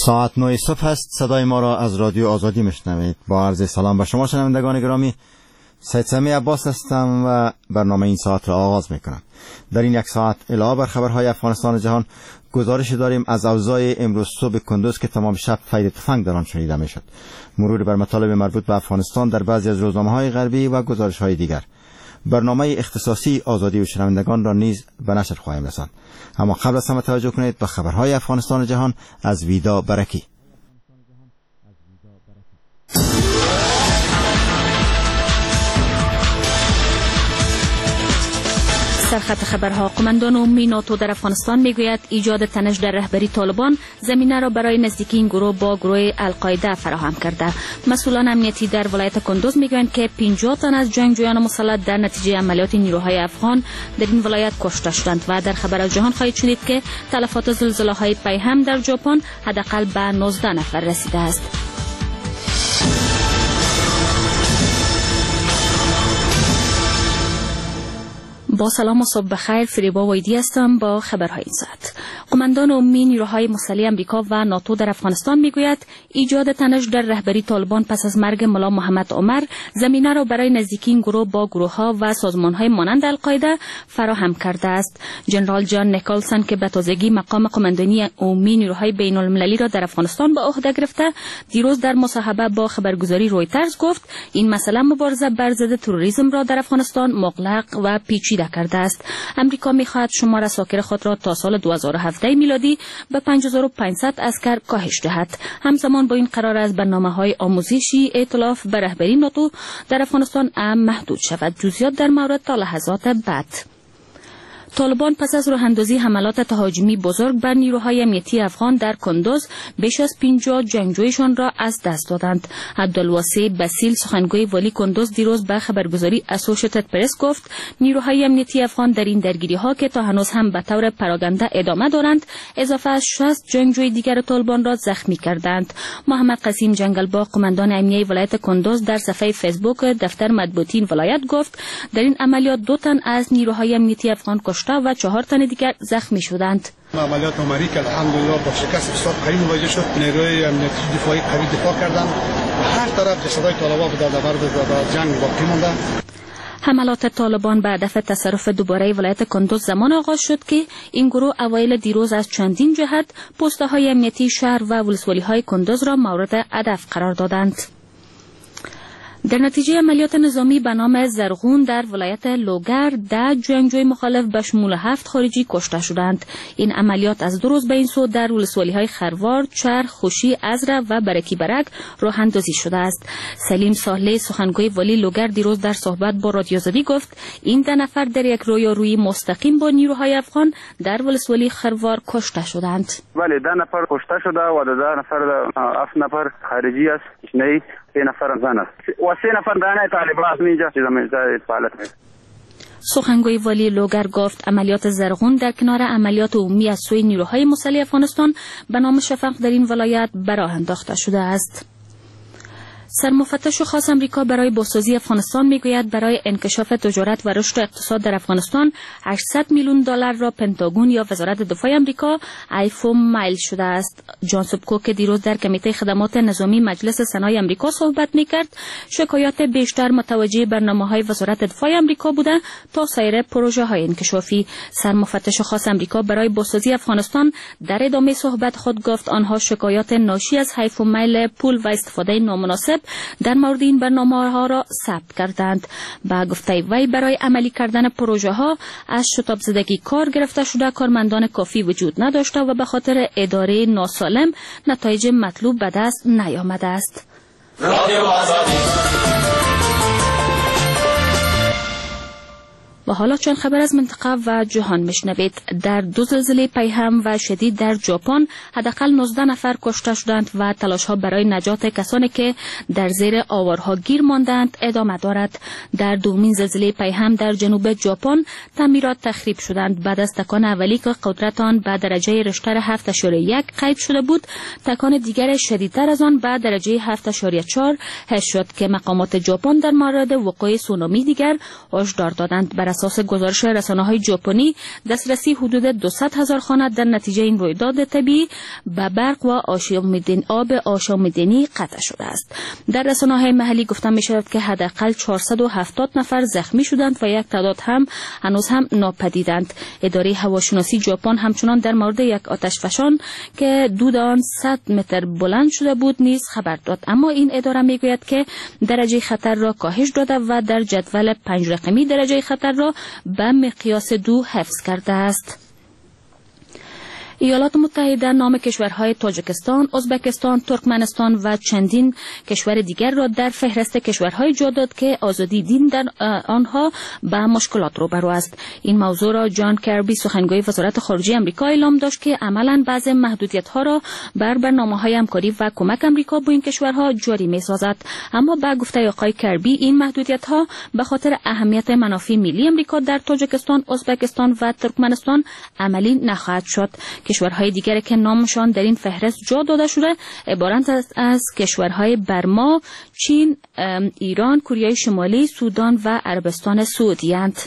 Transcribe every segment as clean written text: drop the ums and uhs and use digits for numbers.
ساعت 9 صبح است. صدای ما را از رادیو آزادی میشنوید. با عرض سلام به شما شنوندگان گرامی، سید سمیع عباس هستم و برنامه این ساعت را آغاز میکنم. در این یک ساعت علاوه بر خبرهای افغانستان و جهان، گزارش داریم از اوضاع امروز صبح کندوز که تمام شب فیر تفنگ در آن شنیده میشد، مرور بر مطالب مربوط به افغانستان در بعضی از روزنامه‌های غربی و گزارش‌های دیگر. برنامه اختصاصی آزادی و شنوندگان را نیز به نشر خواهیم رساند. اما قبل از همه توجه کنید به خبرهای افغانستان و جهان از ویدا برکی. سرخط خبرها: قماندان عمومی ناتو در افغانستان میگوید ایجاد تنش در رهبری طالبان زمینه را برای نزدیکی این گروه با گروه القاعده فراهم کرده. مسئولان امنیتی در ولایت کندوز میگویند که 50 تن از جنگجویان مسلح در نتیجه عملیات نیروهای افغان در این ولایت کشته شدند. و در خبر از جهان خواهید شنید که تلفات زلزله‌های پیهم در ژاپن حداقل به 19 نفر رسیده است. با سلام و صبح بخیر، فریبا ویدی هستم با خبرهای این ساعت. قماندان عمومی نیروهای مسلح امریکا و ناتو در افغانستان میگوید ایجاد تنش در رهبری طالبان پس از مرگ ملا محمد عمر زمینه را برای نزدیکی این گروه با گروه‌ها و سازمان‌های مانند القاعده فراهم کرده است. جنرال جان نیکلسون که به تازگی مقام قماندانی عمومی نیروهای بین‌المللی را در افغانستان به عهده گرفته، دیروز در مصاحبه با خبرگزاری رویترز گفت این مسئله مبارزه بر ضد تروریسم را در افغانستان مغلق و پیچیده کرده است. امریکا می‌خواهد شمار اساکر خود را تا سال 2017 میلادی به 5500 عسکر کاهش دهد. همزمان با این قرار است برنامه‌های آموزشی ائتلاف به رهبری ناتو در افغانستان محدود شود. جزئیات در مورد تا لحظات بعد. طالبان پس از راه‌اندازی حملات تهاجمی بزرگ بر نیروهای امنیتی افغان در کندوز بیش از 50 جنگجویشان را از دست دادند. عبدالواسع بسیل سخنگوی والی کندوز دیروز به خبرگزاری اسوشیتد پرس گفت نیروهای امنیتی افغان در این درگیری‌ها که تا هنوز هم به طور پراگنده ادامه دارند اضافه از 60 جنگجوی دیگر طالبان را زخمی کردند. محمد قسیم جنگلباغ قماندان امنیه ولایت کندوز در صفحه فیسبوک دفتر مطبوعاتی ولایت گفت در این عملیات 2 تن از نیروهای امنیتی افغان و 4 تن دیگر زخمی شدند. عملیات عمری که الحمدلله با شکست بسیار قوی مواجه شد. نیروی امنیتی دفاعی قوی دفاع کردند. هر طرف جسدهای طالبان در برابر جنگ باقی مانده. حملات طالبان به هدف تصرف دوباره ولایت کندوز زمان آغاز شد که این گروه اوایل دیروز از چندین جهت پست‌های امنیتی شهر و ولسوالی‌های کندوز را مورد هدف قرار دادند. در نتیجه عملیات نظامی به نام زرغون در ولایت لوگر 10 جنگجوی مخالف به شمول 7 خارجی کشته شدند. این عملیات از 2 روز به این سو در ولسوالی‌های خروار، چرخ، خوشی، ازره و برکی برک راه اندازی شده است. سلیم صالح سخنگوی والی لوگر دیروز در صحبت با رادیو آزادی گفت این 10 نفر در یک رویارویی مستقیم با نیروهای افغان در ولسوالی خروار کشته شدند. بله 10 نفر کشته شده و 10 نفر 7 نفر خارجی است. نه 3 نفر زن است و 3 نفر دانه طالبان اینجا چیزا می‌ذارید فعالیت می‌کنند. سخنگوی والی لوگر گفت عملیات زرغون در کنار عملیات عمومی از سوی نیروهای مسلح افغانستان به نام شفق در این ولایت به راه انداخته شده است. سرمفتش خاص امریکا برای بازسازی افغانستان میگوید برای انکشاف تجارت و رشد اقتصاد در افغانستان 800 میلیون دلار را پنتاگون یا وزارت دفاع امریکا ایفوم مایل شده است. جان سوبکو که دیروز در کمیته خدمات نظامی مجلس سنای امریکا صحبت میکرد، شکایات بیشتر متوجه برنامه‌های وزارت دفاع امریکا بوده تا سایر پروژه‌های انکشافی. سرمفتش خاص امریکا برای بازسازی افغانستان در ادامه صحبت خود گفت آنها شکایات ناشی از ایفوم مایل پول و استفاده نامناسب در مورد این برنامه‌ها را ثبت کردند. با گفته وی برای عملی کردن پروژه ها از شتاب زدگی کار گرفته شده کارمندان کافی وجود نداشته و به خاطر اداره ناسالم نتایج مطلوب به دست نیامده است. و حالا چند خبر از منطقه و جهان میشنوید. در 2 زلزله پیهم و شدید در ژاپن حداقل 19 نفر کشته شدند و تلاش‌ها برای نجات کسانی که در زیر آوارها گیر ماندند ادامه دارد. در 2مین زلزله پیهم در جنوب ژاپن تعمیرات تخریب شدند. بعد از تکان اولی که قدرت آن به درجه ریشتر 7.1 قید شده بود، تکان دیگر شدیدتر از آن به درجه 7.4 حس شد که مقامات ژاپن در مورد وقوع سونامی دیگر هشدار دادند. بر اساس گزارش رسانه‌های ژاپنی دسترسی حدود 200,000 خانه در نتیجه این رویداد طبیعی به برق و آب آشامیدنی قطع شده است. در رسانه‌های محلی گفته می‌شود که حداقل 470 نفر زخمی شدند و یک تعداد هم هنوز هم ناپدیدند. اداره هواشناسی ژاپن همچنان در مورد یک آتشفشان که دود آن 100 متر بلند شده بود نیز خبر داد، اما این اداره میگوید که درجه خطر را کاهش داده و در جدول 5 رقمی درجه خطر را به مقیاس 2 حفظ کرده است. ایالات متحده نام کشورهای تاجیکستان، ازبکستان، ترکمنستان و چندین کشور دیگر را در فهرست کشورهای جا داد که آزادی دین در آنها به مشکلات روبرو است. این موضوع را جان کربی سخنگوی وزارت خارجه آمریکا اعلام داشت که عملاً بعضی محدودیت‌ها را بر برنامه‌های همکاری و کمک آمریکا با این کشورها جاری می‌سازد، اما با گفته آقای کربی این محدودیت‌ها به خاطر اهمیت منافع ملی آمریکا در تاجیکستان، ازبکستان و ترکمنستان عملی نخواهد شد. کشورهای دیگری که نامشان در این فهرست جا داده شده عبارت از کشورهای برما، چین، ایران، کره شمالی، سودان و عربستان سعودی اند.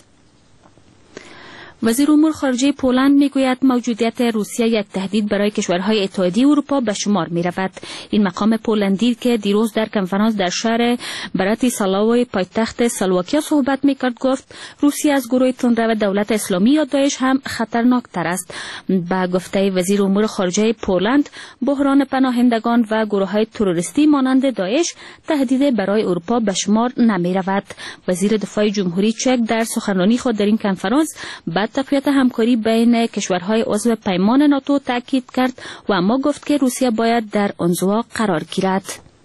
وزیر امور خارجه پولند میگوید موجودیت روسیه یک تهدید برای کشورهای اتحادیه اروپا به شمار می رود. این مقام پولندی که دیروز در کنفرانس در شهر براتیسلاوا پایتخت سلواکیا صحبت میکرد گفت روسیه از گروه تندرو دولت اسلامی یا داعش هم خطرناکتر است. با گفته وزیر امور خارجه پولند بحران پناهندگان و گروه‌های تروریستی مانند داعش تهدید برای اروپا به شمار نمی رود. وزیر دفاع جمهوری چک در سخنرانی خود در این کنفرانس تقویت همکاری بین کشورهای عضو پیمان ناتو تاکید کرد و اما گفت که روسیه باید در انزوا قرار گیرد.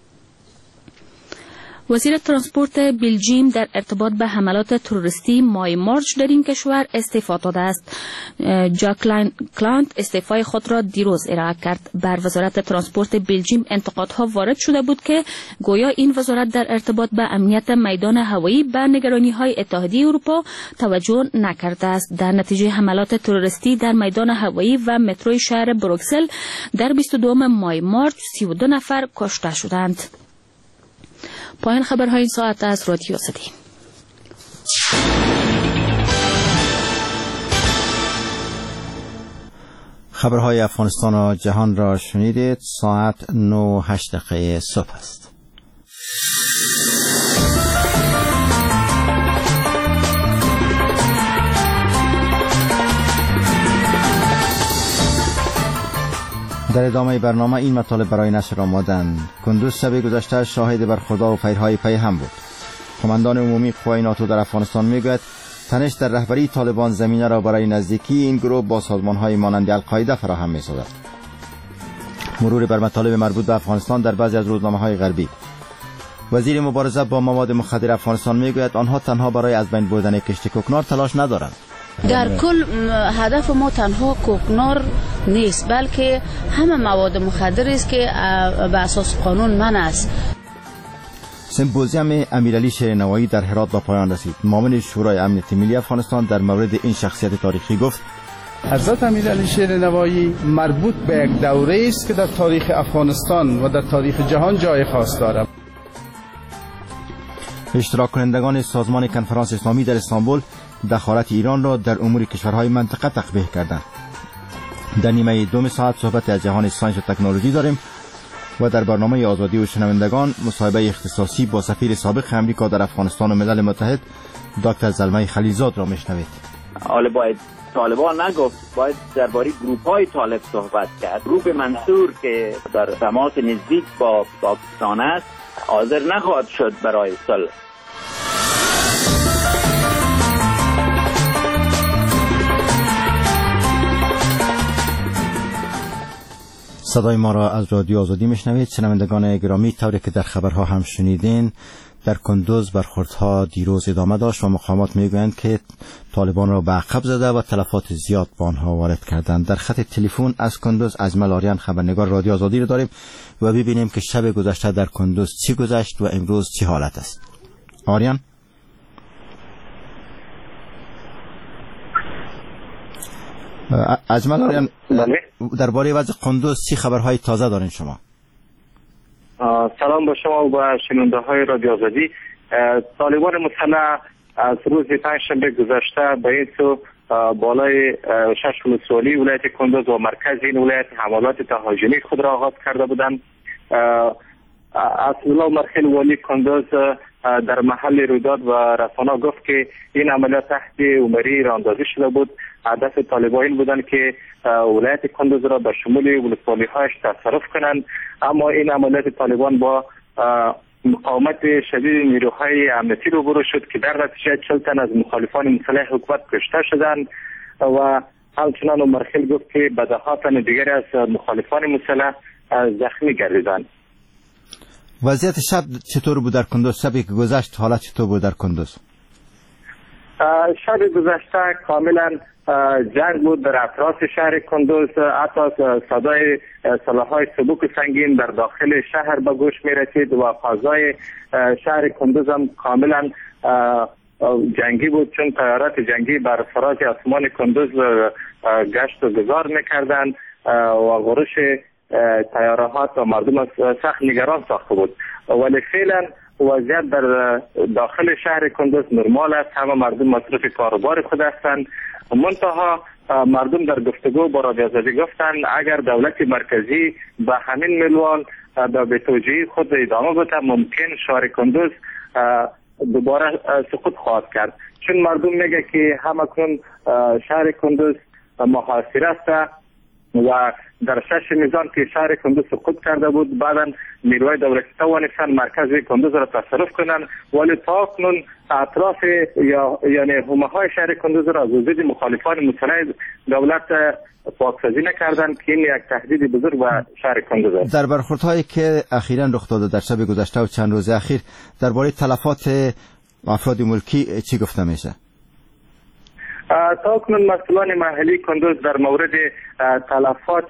وزیر ترانسپورت بلژیم در ارتباط به حملات تروریستی مای مارچ در این کشور استعفا داده است. جاکلاین کلانت استعفای خود را دیروز ارائه کرد. بر وزارت ترانسپورت بلژیم انتقادها وارد شده بود که گویا این وزارت در ارتباط به امنیت میدان هوایی به نگرانی‌های اتحادیه اروپا توجه نکرده است. در نتیجه حملات تروریستی در میدان هوایی و متروی شهر بروکسل در 22 مای مارچ 32 نفر کشته شدند. پایان خبرهای این ساعت از رادیو آزادی. خبرهای افغانستان و جهان را شنیدید. ساعت 9:08 صبح است. در ادامه برنامه این مطالب برای نشر آمدند. کندوز شب گذشته شاهد برخوردار و فیرهای پیهم بود. قماندان عمومی قوای ناتو در افغانستان میگوید تنش در رهبری طالبان زمینه را برای نزدیکی این گروه با سازمان‌های مانند القاعده فراهم می‌سازد. مرور بر مطالب مربوط به افغانستان در بعضی از روزنامه‌های غربی. وزیر مبارزه با مواد مخدر افغانستان میگوید آنها تنها برای از بین بردن کشت کوکنار تلاش ندارند. در کل هدف ما تنها کوکنار نیست، بلکه همه مواد مخدر است که به اساس قانون منع است. سمپوزیوم امیرعلی شیرنوایی در هرات به پایان رسید. معاون شورای امنیت ملی افغانستان در مورد این شخصیت تاریخی گفت حضرت امیرعلی شیرنوایی مربوط به یک دوره است که در تاریخ افغانستان و در تاریخ جهان جای خاص دارد. اشتراک کنندگان سازمان کنفرانس اسلامی در استانبول دخالت ایران را در امور کشورهای منطقه تقبیح کردند. در نیمه دوم ساعت صحبت از جهان ساینس و تکنولوژی داریم و در برنامه آزادی و شنوندگان مصاحبه اختصاصی با سفیر سابق آمریکا در افغانستان و ملل متحد دکتر زلمه خلیلزاد را میشنوید. حالا باید طالبان نگفت، باید درباره گروه‌های طالب صحبت کرد. گروه منصور که در تماس نزدیک با پاکستان است حاضر نخواهد شد برای صلح. صدای ما را از رادیو آزادی میشنوید. شنوندگان گرامی، طوری که در خبرها هم شنیدین، در کندوز برخوردها دیروز ادامه داشت و مقامات میگویند که طالبان را به عقب زده و تلفات زیاد به آنها وارد کردند. در خط تلفن از کندوز اجمل آریان خبرنگار رادیو آزادی را داریم و ببینیم که شب گذشته در کندوز چی گذشت و امروز چی حالت است. آریان، اجمل آریان، درباره وضع کندوز چی خبرهای تازه دارین شما؟ سلام با شما و با شنونده های رادیو آزادی. طالبان مسلح از روز پنجشنبه گذشته به این سو بالای 6 ولسوالی ولایت کندوز و مرکز این ولایت حملات تهاجمی خود را آغاز کرده بودند. اسدالله عمرخیل والی کندوز در محل رویداد و رسانه گفت که این عملیات تحت عمری راهاندازی شده بود. هدف طالبان این بودند که ولایت کندوز را به شمول ولسوالی‌هایش تصرف کنند، اما این عملیات طالبان با مقاومت شدید نیروهای امنیتی روبرو شد که در نتیجه 40 تن از مخالفان مسلح حکومت کشته شدند و همچنان عمرخیل گفت که به ده تن دیگر از مخالفان مسلح زخمی گردیدند. وضعیت شب چطور بود در کندوز؟ شبی که گذشت حالت چطور بود در کندوز؟ شب گذشته کاملا جنگ بود در اطراف شهر کندوز. حتی صدای سلاح‌های سبک سنگین در داخل شهر به گوش می رسید و فضای شهر کندوز هم کاملا جنگی بود، چون طیارات جنگی بر فراز آسمان کندوز گشت و گذار می‌کردند و غرش طیارات و مردم سخت نگران ساخته بود. ولی فعلا وضعیت در داخل شهر کندوز نرمال است. همه مردم مصروف کاروبار خود هستند. منتها مردم در گفتگو با رادیو آزادی گفتند اگر دولت مرکزی به همین منوال به توجیه خود ادامه بده ممکن شهر کندوز دوباره سقوط خواهد کرد، چون مردم میگه که همکنون شهر کندوز محاصره است و در 6 میزان که شهر کندوز سقوط کرده بود بعدا نیروهای دولتی توانستند مرکز کندوز را تصرف کنند، ولی تا اکنون اطراف یعنی حومه های شهر کندوز را از وجود مخالفان مسلح دولت پاکسازی نکردند که این یک تهدید بزرگ به شهر کندوز است. در برخوردهایی که اخیراً رخ داده در شب گذشته و چند روز اخیر درباره تلفات افراد ملکی چی گفته میشه؟ تا اکنون مسئولان محلی کندوز در مورد تلفات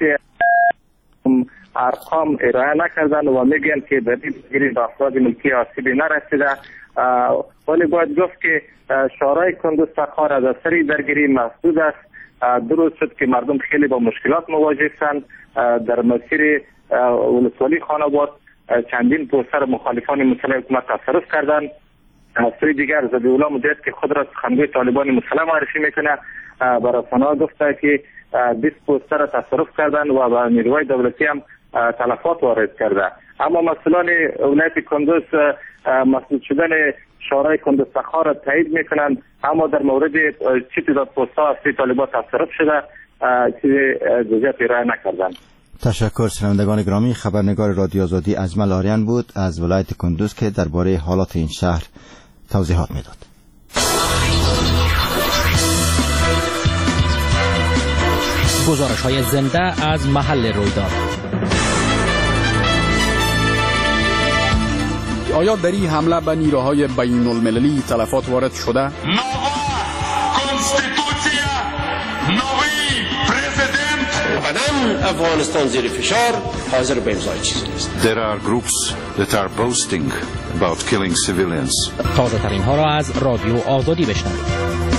ارقام ارائه نکردند و میگن که در این به افراد ملکی آسیبی نرسیده، ولی باید گفت که شورای کندوز سقار از اثر درگیری محدود است. 2 روز شد که مردم خیلی با مشکلات مواجه هستند. در مسیر ولسوالی خانواد چندین پوستر مخالفان مسلح حکومت تصرف کردند. سوی دیگر ذبیح‌الله مجاهد که خود را سخنگوی طالبان مسلح معرفی میکنه به رسانه‌ها گفته که 20 پوستر را تصرف کردند و به نیروهای دولتی هم تلفات وارد کرده. اما مسئولان ولایت کندوز مسئول شدن شورای کندوز سقار را تایید میکنند، اما در مورد چه تعداد پوست‌ها از طالبان تصرف شده چیزی جزئیات ارائه نکردند. تشکر. شنوندگان گرامی، خبرنگار رادیو آزادی اجمل آریان بود از ولایت کندوز که درباره حالات این شهر توضیحات میداد. گزارش‌های زنده از محل رویداد. آیا در این حمله به نیروهای بین المللی تلفات وارد شده؟ افغانستان زیر فشار حاضر به امضای چیزی نیست. There are groups that are boasting about killing civilians. تازه ترین ها را از رادیو آزادی بشنوید.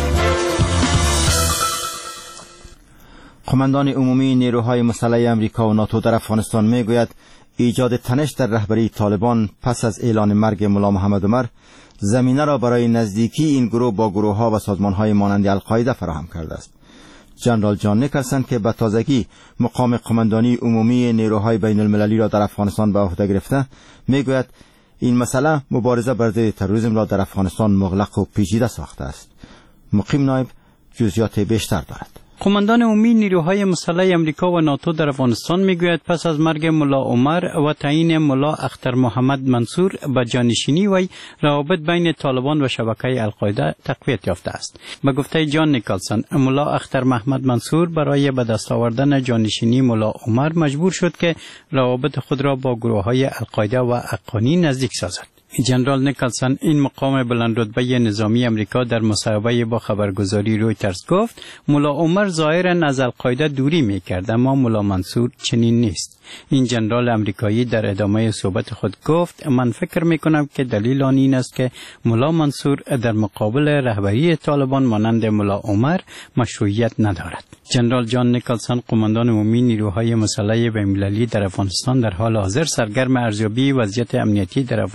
قماندان عمومی نیروهای مسلح امریکا و ناتو در افغانستان میگوید ایجاد تنش در رهبری طالبان پس از اعلان مرگ ملا محمد عمر زمینه را برای نزدیکی این گروه با گروه‌ها و سازمان‌های مانند القاعده فراهم کرده است. جنرال جان نیکلسن که به تازگی مقام قماندانی عمومی نیروهای بین المللی را در افغانستان به عهده گرفته میگوید این مسئله مبارزه بر ضد تروریسم را در افغانستان مغلق و پیچیده ساخته است. مقیم نایب جزئیات بیشتر دارد. قماندان عمومی نیروهای مسلح امریکا و ناتو در افغانستان میگوید پس از مرگ ملا عمر و تعیین ملا اختر محمد منصور به جانشینی وی روابط بین طالبان و شبکه القاعده تقویت یافته است. به گفته جان نیکلسن، ملا اختر محمد منصور برای به دست آوردن جانشینی ملا عمر مجبور شد که روابط خود را با گروه‌های القاعده و حقانی نزدیک سازد. جنرال نیکلسن این مقام بلند رتبه نظامی امریکا در مصاحبه با خبرگزاری رویترز گفت ملا عمر ظاهراً از القاعده دوری می‌کرد اما ملا منصور چنین نیست. این جنرال امریکایی در ادامه صحبت خود گفت من فکر می‌کنم که دلیل آن این است که ملا منصور در مقابل رهبری طالبان مانند ملا عمر مشروعیت ندارد. جنرال جان نیکلسن قماندان عمومی نیروهای مسلح بین‌المللی در افغانستان در حال حاضر سرگرم ارزیابی وضعیت امنیتی در افغانستان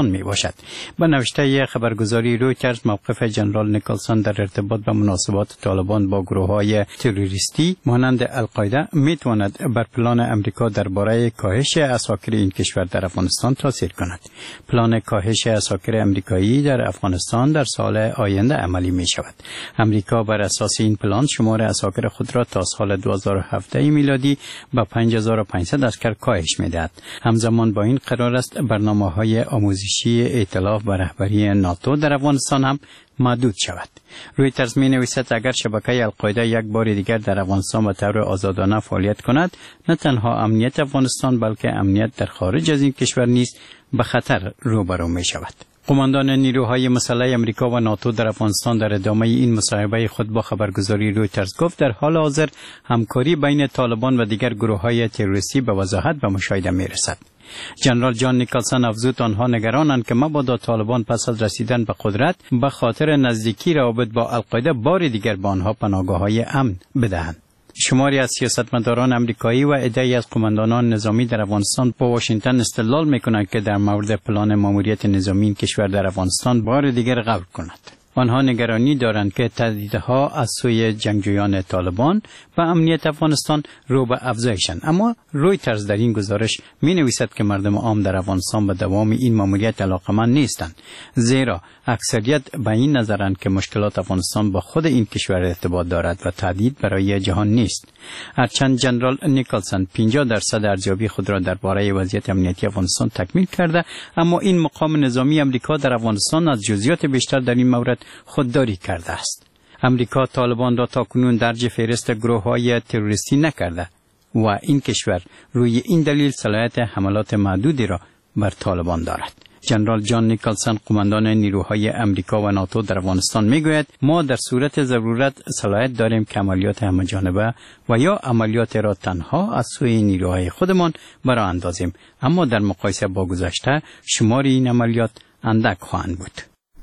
می باشد. با نوشته خبرگزاری رویترز موقف جنرال نیکلسون در ارتباط با مناسبات طالبان با گروه‌های تروریستی مانند القاعده می تواند بر پلان امریکا درباره کاهش عساکر این کشور در افغانستان تاثیر کند. پلان کاهش عساکر امریکایی در افغانستان در سال آینده عملی می شود. امریکا بر اساس این پلان شمار عساکر خود را تا سال 2017 میلادی با 5500 عسکر کاهش می دهد. همزمان با این قرار است برنامه‌های آموزشی ائتلاف و رهبری ناتو در افغانستان هم محدود شود. رویترز می نویسد اگر شبکه القاعده یک بار دیگر در افغانستان به طور آزادانه فعالیت کند، نه تنها امنیت افغانستان بلکه امنیت در خارج از این کشور نیز به خطر روبرو می شود. قماندان نیروهای مسلح امریکا و ناتو در افغانستان در ادامه این مصاحبه خود با خبرگزاری رویترز گفت در حال حاضر همکاری بین طالبان و دیگر گروه‌های تروریستی به وضاحت به مشاهده می رسد. جنرال جان نیکلسون افزود آنها نگرانند که مبادا طالبان پس از رسیدن به قدرت به خاطر نزدیکی روابط با القاعده بار دیگر به آنها پناهگاه‌های امن بدهند. شماری از سیاستمداران امریکایی و عده‌ای از قماندانان نظامی در افغانستان با واشنگتن استدلال می‌کنند که در مورد پلان ماموریت نظامی این کشور در افغانستان بار دیگر غور کند. آنها نگرانی دارند که تهدیدها از سوی جنگجویان طالبان و امنیت افغانستان رو به افزایشند. اما رویترز در این گزارش می نویسد که مردم عام در افغانستان به دوام این ماموریت علاقمند نیستند، زیرا اکثریت به این نظرند که مشکلات افغانستان با خود این کشور ارتباط دارد و تهدید برای جهان نیست. هرچند جنرال نیکلسون 50% ارزیابی خود را درباره وضعیت امنیتی افغانستان تکمیل کرده، اما این مقام نظامی امریکا در افغانستان از جزئیات بیشتر در این مورد خودداری کرده است. امریکا طالبان را تاکنون درج فهرست گروه‌های تروریستی نکرده و این کشور روی این دلیل صلاحیت حملات محدودی را بر طالبان دارد. جنرال جان نیکلسون قماندان نیروهای امریکا و ناتو در افغانستان میگوید ما در صورت ضرورت صلاحیت داریم که عملیات همه‌جانبه و یا عملیات را تنها از سوی نیروهای خودمان برآ اندازیم، اما در مقایسه با گذشته شمار این عملیات اندک خواهند بود.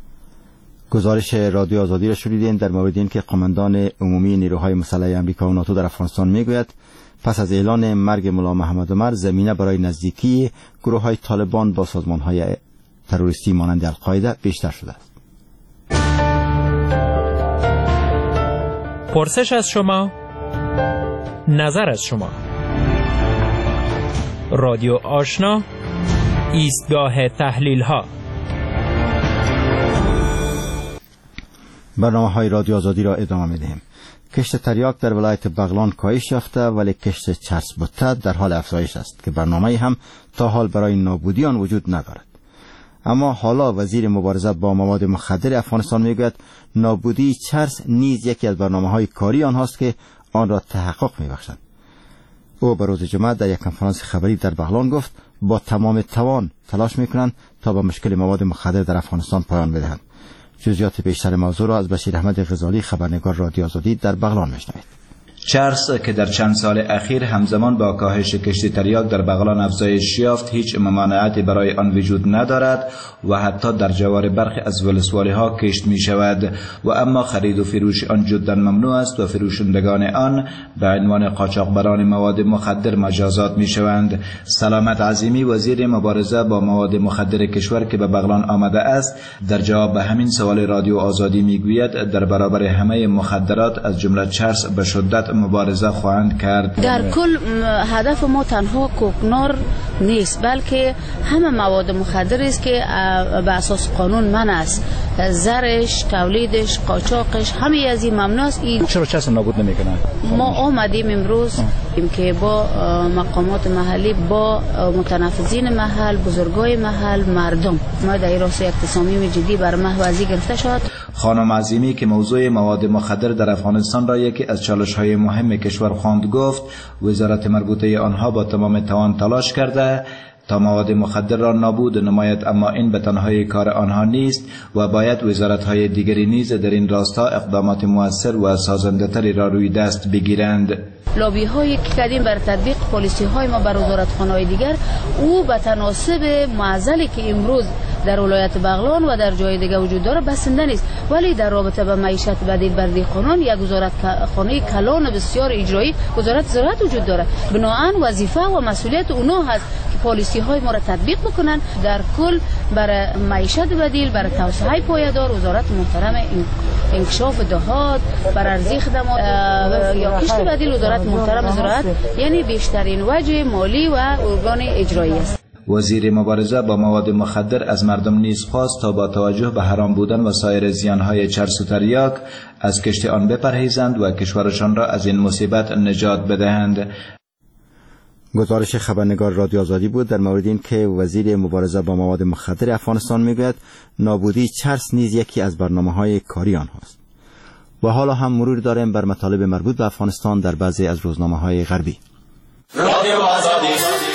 گزارش رادیو آزادی را شنیدین در مورد اینکه قماندان عمومی نیروهای مسلح آمریکا و ناتو در افغانستان میگوید پس از اعلان مرگ ملا محمد عمر زمینه برای نزدیکی گروه‌های طالبان با سازمان‌های تروریستی مانند القاعده بیشتر شده است. پرسش از شما، نظر از شما. رادیو آشنا، ایستگاه تحلیل‌ها. برنامه‌های رادیو آزادی را ادامه می‌دهیم. کشت تریاک در ولایت بغلان کاهش یافته ولی کشت چرس بته در حال افزایش است که برنامه‌ای هم تا حال برای نابودی آن وجود ندارد. اما حالا وزیر مبارزه با مواد مخدر افغانستان میگوید نابودی چرس نیز یکی از برنامه‌های کاری آنهاست که آن را تحقق می‌بخشد. او به روز جمعه در یک کنفرانس خبری در بغلان گفت با تمام توان تلاش می‌کنند تا به مشکل مواد مخدر در افغانستان پایان بدهند. جزئیات بیشتر موضوع را از بشیر احمد غزالی خبرنگار رادیو آزادی در بغلان میشنوید. چرس که در چند سال اخیر همزمان با کاهش کشت تریاک در بغلان افزایش یافت هیچ ممانعتی برای آن وجود ندارد و حتی در جوار برخی از ولسوالی ها کشت می شود و اما خرید و فروش آن جدا ممنوع است و فروشندگان آن به عنوان قاچاقبران مواد مخدر مجازات می شوند. سلامت عظیمی وزیر مبارزه با مواد مخدر کشور که به بغلان آمده است در جواب به همین سوال رادیو آزادی می گوید در برابر همه مخدرات از جمله چرس به شدت مبارزه خواهند کرد. در کل هدف ما تنها کوکنار نیست بلکه همه مواد مخدر است که به اساس قانون منع است، زرش، تولیدش، قاچاقش، همه از این ممنوع است. چرا چرس نابود نمیکنن؟ ما آمدیم امروز که با مقامات محلی، با متنفذین محل، بزرگای محل، مردم ما در این راسته یک تصمیم جدی بر محوزی گرفته شد. خانم عظیمی که موضوع مواد مخدر در افغانستان را یکی از چالش‌های مهم کشور خواند گفت وزارت مربوطه آنها با تمام توان تلاش کرده تا مواد مخدر را نابود نماید، اما این به تنهایی کار آنها نیست و باید وزارت‌های دیگری نیز در این راستا اقدامات مؤثر و سازنده‌تری را روی دست بگیرند. لابی هایی که کردیم بر تطبیق پالیسی های ما بر وزارتخانه‌های دیگر او به تناسب معضلی که امروز در ولایت بغلان و در جای دیگه وجود داره بسنده نیست، ولی در رابطه به معیشت بدیل بر دیقانان یک وزارت خانه کلان بسیار اجرایی وزارت زراعت وجود داره. بنابراین وظیفه و مسئولیت اونها هست که پالیسی های ما را تطبیق بکنن. در کل برای معیشت بدیل، برای توسعه پایدار وزارت محترم انکشاف دهات، بر ارزی خدمات یا کشت بدیل وزارت محترم زراعت یعنی بیشترین وجه مالی و ارگان اجرایی است. وزیر مبارزه با مواد مخدر از مردم نیز خواست تا با توجه به حرام بودن و سایر زیانهای چرس و تریاک از کشت آن بپرهیزند و کشورشان را از این مصیبت نجات بدهند. گزارش خبرنگار رادیو آزادی بود در مورد این که وزیر مبارزه با مواد مخدر افغانستان میگوید نابودی چرس نیز یکی از برنامه‌های کاری آنهاست. و حالا هم مرور داریم بر مطالب مربوط به افغانستان در بعضی از روزنامه‌های غربی. رادیو آزادی.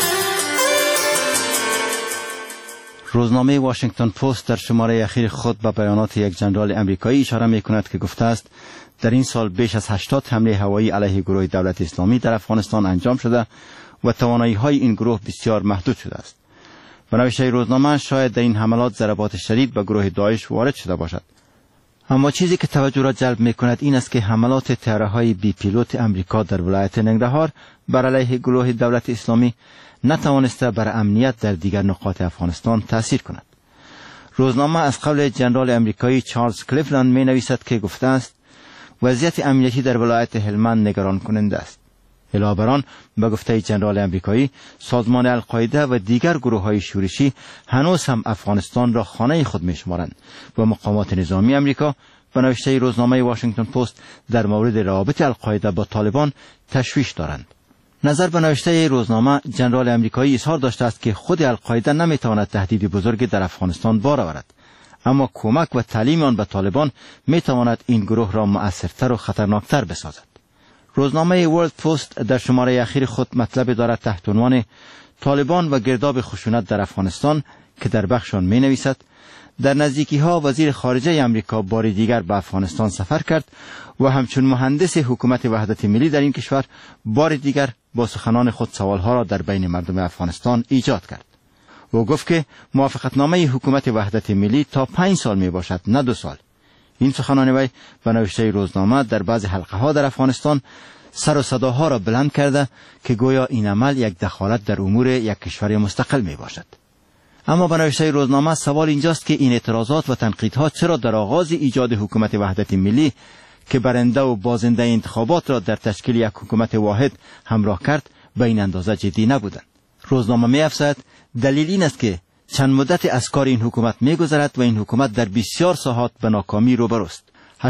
روزنامه واشنگتن پست در شماره اخیر خود به بیانات یک جنرال امریکایی اشاره می‌کند که گفته است در این سال بیش از 80 حمله هوایی علیه گروه دولت اسلامی در افغانستان انجام شده و توانایی‌های این گروه بسیار محدود شده است. به نوشته روزنامه شاید در این حملات ضربات شدید به گروه داعش وارد شده باشد. اما چیزی که توجه را جلب می‌کند این است که حملات طیاره‌های بی پیلوت امریکا در ولایت ننگرهار بر علیه گروه دولت اسلامی نتوانسته بر امنیت در دیگر نقاط افغانستان تأثیر کند. روزنامه از قول جنرال امریکایی چارلز کلیفلند می‌نویسد که گفته است وضعیت امنیتی در ولایت هلمند نگران کننده است. علاوه بر آن به گفته جنرال امریکایی سازمان القاعده و دیگر گروه‌های شورشی هنوز هم افغانستان را خانه خود می‌شمارند و مقامات نظامی امریکا به نوشته روزنامه واشنگتن پست در مورد روابط القاعده با طالبان تشویش دارند. نظر به نوشته روزنامه جنرال امریکایی اظهار داشته است که خود القاعده نمی‌تواند تهدید بزرگی در افغانستان بار آورد، اما کمک و تعلیم آن به طالبان می‌تواند این گروه را مؤثرتر و خطرناکتر بسازد. روزنامه ورلد پست در شماره اخیر خود مطلب دارد تحت عنوان طالبان و گرداب خشونت در افغانستان که در بخشان می‌نویسد در نزدیکی‌ها وزیر خارجه امریکا بار دیگر به افغانستان سفر کرد و همچون مهندس حکومت وحدت ملی در این کشور بار دیگر با سخنان خود سوالها را در بین مردم افغانستان ایجاد کرد. او گفت که موافقتنامه حکومت وحدت ملی تا 5 سال می باشد نه 2 سال. این سخنان وی به نوشته روزنامه در بعض حلقه‌ها در افغانستان سر و صداها را بلند کرده که گویا این عمل یک دخالت در امور یک کشور مستقل می باشد. اما به نوشته روزنامه سوال اینجاست که این اعتراضات و تنقیدها چرا در آغاز ایجاد حکومت وحدت ملی که برنده و بازنده انتخابات را در تشکیل یک حکومت واحد همراه کرد به این اندازه جدی نبودند. روزنامه می‌افزاید دلیل این است که چند مدت از کار این حکومت می‌گذرد و این حکومت در بسیار ساحات به ناکامی روبروست.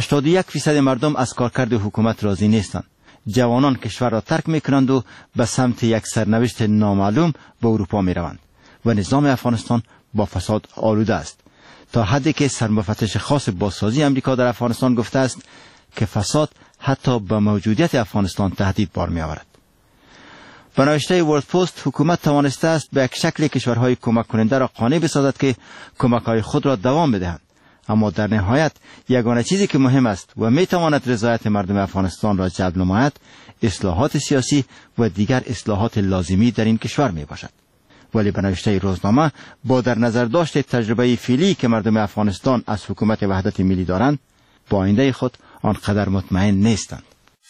81% مردم از کارکرد حکومت راضی نیستند. جوانان کشور را ترک می‌کنند و به سمت یک سرنوشت نامعلوم به اروپا می‌روند و نظام افغانستان با فساد آلوده است، تا حدی که سرمفتش خاص بازسازی امریکا در افغانستان گفته است که فساد حتی به موجودیت افغانستان تهدید بار می‌آورد. به نوشته ورلد پست حکومت توانسته است به یک شکل کشورهای کمک کننده را قانع بسازد که کمک‌های خود را دوام بدهند، اما در نهایت یگانه چیزی که مهم است و می‌تواند رضایت مردم افغانستان را جلب نماید اصلاحات سیاسی و دیگر اصلاحات لازمی در این کشور میباشد. ولی به نوشته روزنامه با در نظر داشت تجربه فعلی که مردم افغانستان از حکومت وحدت ملی دارند با آینده خود آنقدر مطمئن نیستند.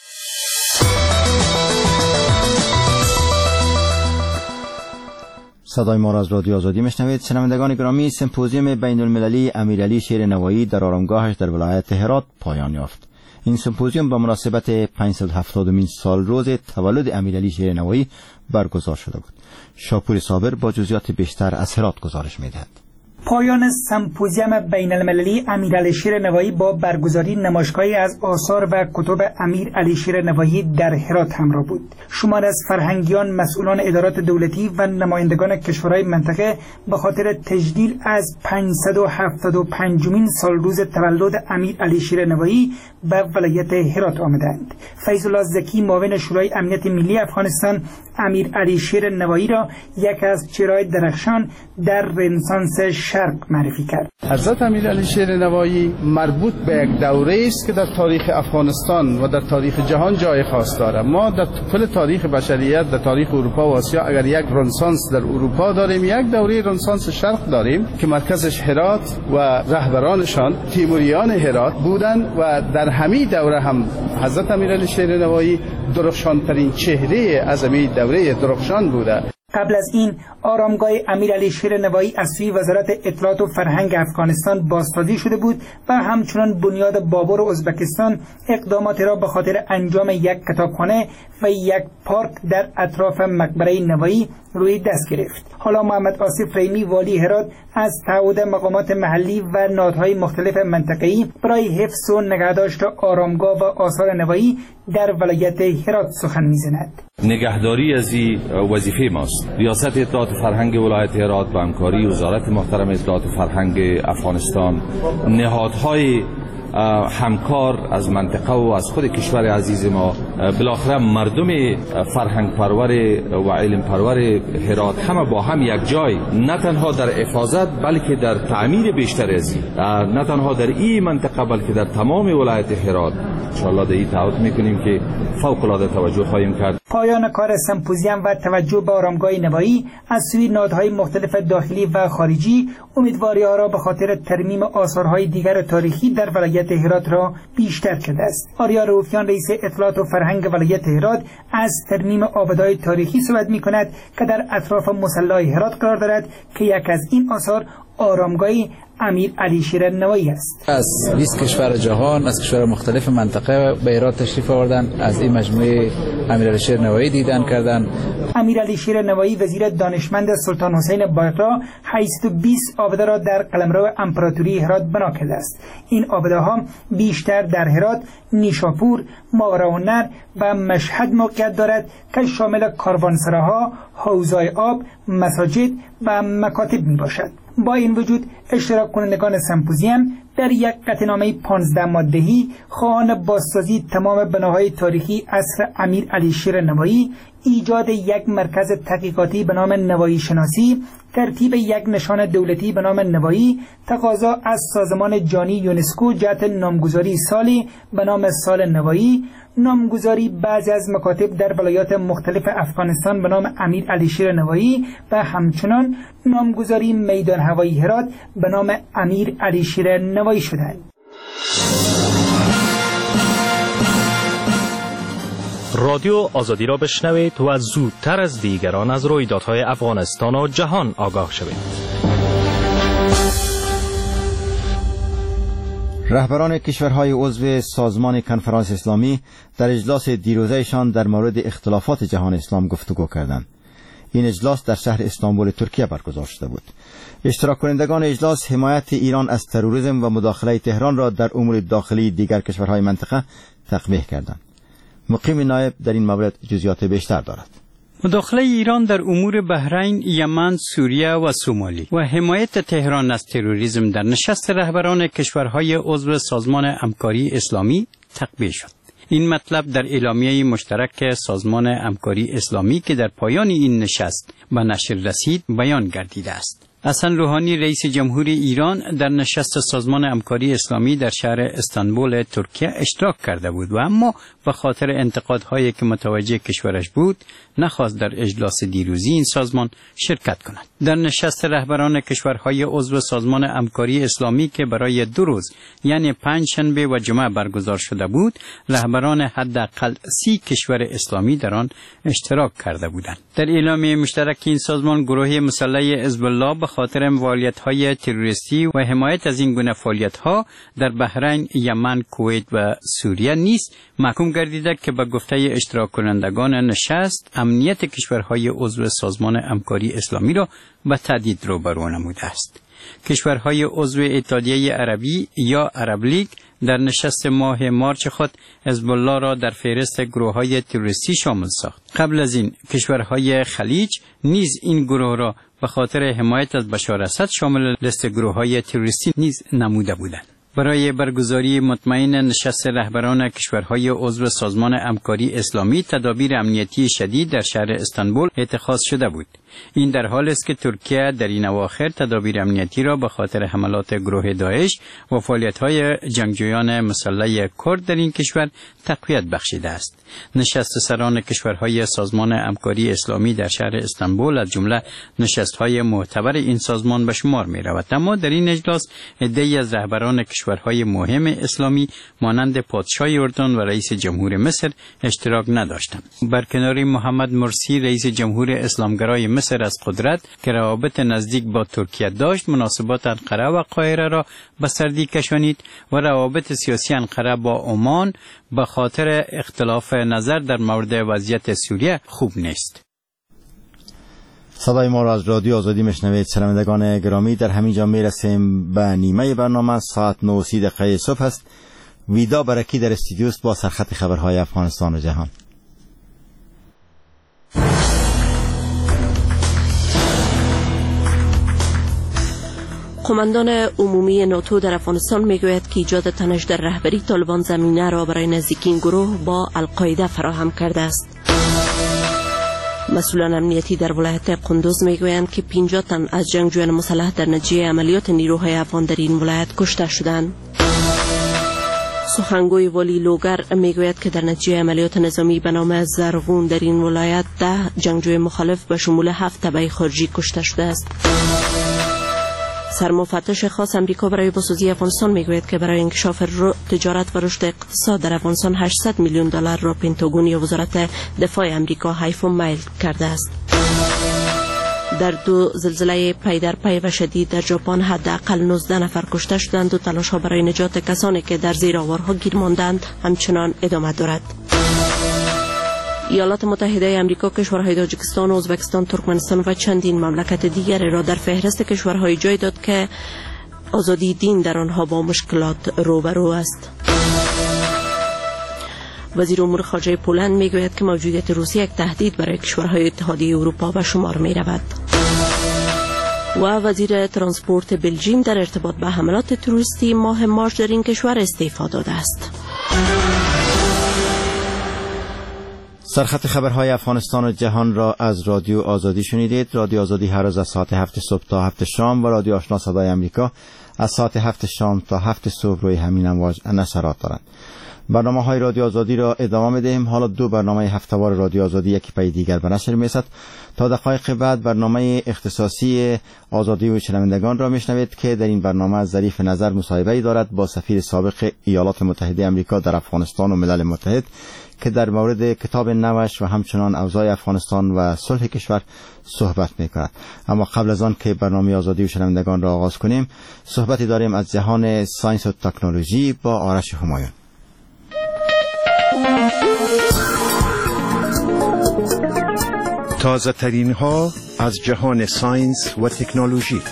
صدای ما را از رادیو آزادی میشنوید. شنوندگان گرامی، سمپوزیوم بین المللی امیرعلی شیر نوایی در آرامگاهش در ولایت هرات پایان یافت. این سمپوزیوم به مناسبت 570مین سال روز تولد امیرعلی شیر نوایی برگزار شده بود. شاپور صابر با جزئیات بیشتر از هرات گزارش می‌دهد. پایان سمپوزیوم بین المللی امیرعلی شیر نوایی با برگزاری نمایشگاهی از آثار و کتب امیرعلی شیر نوایی در هرات همراه بود. شمار از فرهنگیان، مسئولان ادارات دولتی و نمایندگان کشورهای منطقه به خاطر تجلیل از 575مین سال روز تولد امیرعلی شیر نوایی به ولایت هرات آمدند. فیض الله زکی معاون شورای امنیت ملی افغانستان امیر علی شیر نوایی را یکی از چهره‌های درخشان در رنسانس شرق معرفی کرد. حضرت امیر علی شیر نوایی مربوط به یک دوره است که در تاریخ افغانستان و در تاریخ جهان جای خاص دارد. ما در کل تاریخ بشریت، در تاریخ اروپا و آسیا، اگر یک رنسانس در اروپا داریم، یک دوره رنسانس شرق داریم که مرکزش هرات و رهبرانشان تیموریان هرات بودند و در همین دوره هم حضرت امیرعلی شیر نوایی درخشانترین چهره از همین دوره درخشان بوده. قبل از این آرامگاه امیرعلی شیر نوایی از سوی وزارت اطلاعات و فرهنگ افغانستان بازسازی شده بود و همچنان بنیاد بابر ازبکستان اقداماتی را به خاطر انجام یک کتابخانه و یک پارک در اطراف مقبره نوایی روی دست گرفت. حالا محمد آصف ریمی والی هرات از تعهد مقامات محلی و نهادهای مختلف منطقه‌ای برای حفظ و نگهداشت آرامگاه و آثار نوایی در ولایت هرات سخن می‌زند. نگهداری از این وظیفه ماست. ریاست اطلاعات فرهنگ ولایت هرات با همکاری وزارت محترم اطلاعات فرهنگ افغانستان، نهادهای همکار از منطقه و از خود کشور عزیز ما، بالاخره مردم فرهنگ پرور و علم پرور هرات همه با هم یک جای، نه تنها در حفاظت بلکه در تعمیر بیشتر از این، نه تنها در این منطقه بلکه در تمام ولایت هرات انشاءالله در این تعهد میکنیم که فوق العاده توجه خواهیم کرد. پایان کار سمپوزیوم و توجه به آرامگاه نوایی از سوی نهادهای مختلف داخلی و خارجی امیدواری‌ها را به خاطر ترمیم آثارهای دیگر تاریخی در ولایت هرات را بیشتر کرده است. آریا رؤوفیان رئیس اطلاعات و فرهنگ ولایت هرات از ترمیم آبادهای تاریخی صحبت می‌کند که در اطراف مصلی هرات قرار دارد که یک از این آثار آرامگاه امیر علی شیر نوایی است. از 20 کشور جهان، از کشور مختلف منطقه به هرات تشریف آوردند، از این مجموعه امیر علی شیر نوایی دیدن کردند. امیر علی شیر نوایی وزیر دانشمند سلطان حسین بایقرا 820 آباده را در قلمرو امپراتوری هرات بنا کرده است. این آباده ها بیشتر در هرات، نیشاپور، ماوراءالنهر و مشهد موقعیت دارد که شامل کاروانسراها، حوضهای آب، مساجد و مکاتب می باشد. با این وجود اشتراک کنندگان سمپوزیوم در یک قطعنامه 15 ماده‌ای خواهان بازسازی تمام بناهای تاریخی عصر امیر علی شیر نوایی، ایجاد یک مرکز تحقیقاتی به نام نوایی شناسی، ترتیب یک نشان دولتی به نام نوایی، تقاضا از سازمان جهانی یونسکو جهت نامگذاری سالی به نام سال نوایی، نامگذاری بعضی از مکاتب در ولایات مختلف افغانستان به نام امیر علی شیر نوایی و همچنان نامگذاری میدان هوایی هرات به نام امیر علی شیر نوایی شدند. رادیو آزادی را بشنوید و زودتر از دیگران از رویدادهای افغانستان و جهان آگاه شوید. رهبران کشورهای عضو سازمان کنفرانس اسلامی در اجلاس دیروزهشان در مورد اختلافات جهان اسلام گفتگو کردند. این اجلاس در شهر استانبول ترکیه برگزار شده بود. اشتراک کنندگان اجلاس حمایت ایران از تروریسم و مداخله تهران را در امور داخلی دیگر کشورهای منطقه تقبیح کردند. مقیم نایب در این مورد جزئیات بیشتر دارد. مداخله ایران در امور بحرین، یمن، سوریه و سومالی و حمایت تهران از تروریسم در نشست رهبران کشورهای عضو سازمان همکاری اسلامی تقبیح شد. این مطلب در اعلامیه مشترک سازمان همکاری اسلامی که در پایان این نشست به نشر رسید بیان گردیده است. حسن روحانی رئیس جمهوری ایران در نشست سازمان همکاری اسلامی در شهر استانبول ترکیه اشتراک کرده بود و اما به خاطر انتقادهایی که متوجه کشورش بود نخواست در اجلاس دیروزی این سازمان شرکت کند. در نشست رهبران کشورهای عضو سازمان همکاری اسلامی که برای 2 روز یعنی پنجشنبه و جمعه برگزار شده بود، رهبران حداقل 30 کشور اسلامی در آن اشتراک کرده بودند. در اعلامیه مشترک این سازمان گروه مسلح حزب الله به خاطر فعالیت‌های تروریستی و حمایت از این گونه فعالیت‌ها در بحرین، یمن، کویت و سوریه نیز محکوم گردیده که به گفته اشتراک کنندگان نشست امنیت کشورهای عضو سازمان همکاری اسلامی را به تهدید روبرو نموده است. کشورهای عضو اتحادیه عربی یا عرب لیگ در نشست ماه مارچ خود حزب الله را در فهرست گروه‌های تروریستی شامل ساخت. قبل از این کشورهای خلیج نیز این گروه را به خاطر حمایت از بشار اسد شامل لیست گروه‌های تروریستی نیز نموده بودند. برای برگزاری مطمئن نشست رهبران کشورهای عضو سازمان همکاری اسلامی تدابیر امنیتی شدید در شهر استانبول اتخاذ شده بود. این در حال است که ترکیه در این اواخر تدابیر امنیتی را به خاطر حملات گروه داعش و فعالیت‌های جنگجویان مسلح کرد در این کشور تقویت بخشیده است. نشست سران کشورهای سازمان همکاری اسلامی در شهر استانبول از جمله نشست‌های معتبر این سازمان به شمار می‌رود، اما در این اجلاس عده‌ای از رهبران کشورهای مهم اسلامی مانند پادشاه اردن و رئیس جمهور مصر اشتراک نداشتند. برکناری محمد مرسی رئیس جمهور اسلامگرای مصر از قدرت که روابط نزدیک با ترکیه داشت، مناسبات انقره و قاهره را به سردی کشانید و روابط سیاسی انقره با عمان به خاطر اختلاف نظر در مورد وضعیت سوریه خوب نیست. صدای ما را از رادیو آزادی میشنوید. شنوندگان گرامی، در همین جا میرسیم به نیمه برنامه. ساعت 9:30 صبح است. ویدا برکی در استودیو است با سرخط خبرهای افغانستان و جهان. قماندان عمومی ناتو در افغانستان میگوید که ایجاد تنش در رهبری طالبان زمینه را برای نزدیکی این گروه با القاعده فراهم کرده است. مسئولان امنیتی در ولایت قندوز میگویند که 50 تن از جنگجویان مسلح در نتیجه عملیات نیروهای افغان در این ولایت کشته شدند. سخنگوی والی لوگر میگوید که در نتیجه عملیات نظامی به نام زرغون در این ولایت 10 جنگجوی مخالف به شمول 7 تبع خارجی کشته شده است. سرمفتش خاص امریکا برای بازسازی افغانستان میگوید که برای انکشاف تجارت و رشد اقتصاد در افغانستان 800 میلیون دلار را پنتاگون یا وزارت دفاع امریکا حیف و میل کرده است. در 2 زلزله پی در پی و شدید در ژاپن حداقل 19 نفر کشته شدند و تلاش‌ها برای نجات کسانی که در زیر آوارها گیر ماندند همچنان ادامه دارد. ایالات متحده امریکا کشورهای تاجیکستان، ازبکستان، ترکمنستان و چندین مملکت دیگر را در فهرست کشورهای جای داد که آزادی دین در آنها با مشکلات روبرو است. وزیر امور خارجه پولند میگوید که موجودیت روسیه یک تهدید برای کشورهای اتحادیه اروپا به شمار می رود. و وزیر ترانسپورت بلژیم در ارتباط به حملات تروریستی ماه مارچ در این کشور استعفا داده است. سرخط خبرهای افغانستان و جهان را از رادیو آزادی شنیدید. رادیو آزادی هر روز از ساعت 7 صبح تا 7 شام و رادیو آشنا صدای امریکا از ساعت 7 شام تا 7 صبح روی همین امواج نشرات دارند. برنامه های رادیو آزادی را ادامه میدهیم. حالا 2 برنامه هفته‌وار رادیو آزادی یکی پای دیگر به نشر میرسد. تا دقایق بعد برنامه اختصاصی آزادی و شنوندگان را میشنوید که در این برنامه ظریف نظر مصاحبه‌ای دارد با سفیر سابق ایالات متحده آمریکا در افغانستان و ملل متحد که در مورد کتاب نوش و همچنان اوضاع افغانستان و صلح کشور صحبت می‌کند. اما قبل از آن که برنامه آزادی و شنوندگان را آغاز کنیم، صحبتی داریم از جهان ساینس و تکنولوژی با آرش همایون. تازه ترین ها از جهان ساینس و تکنولوژی.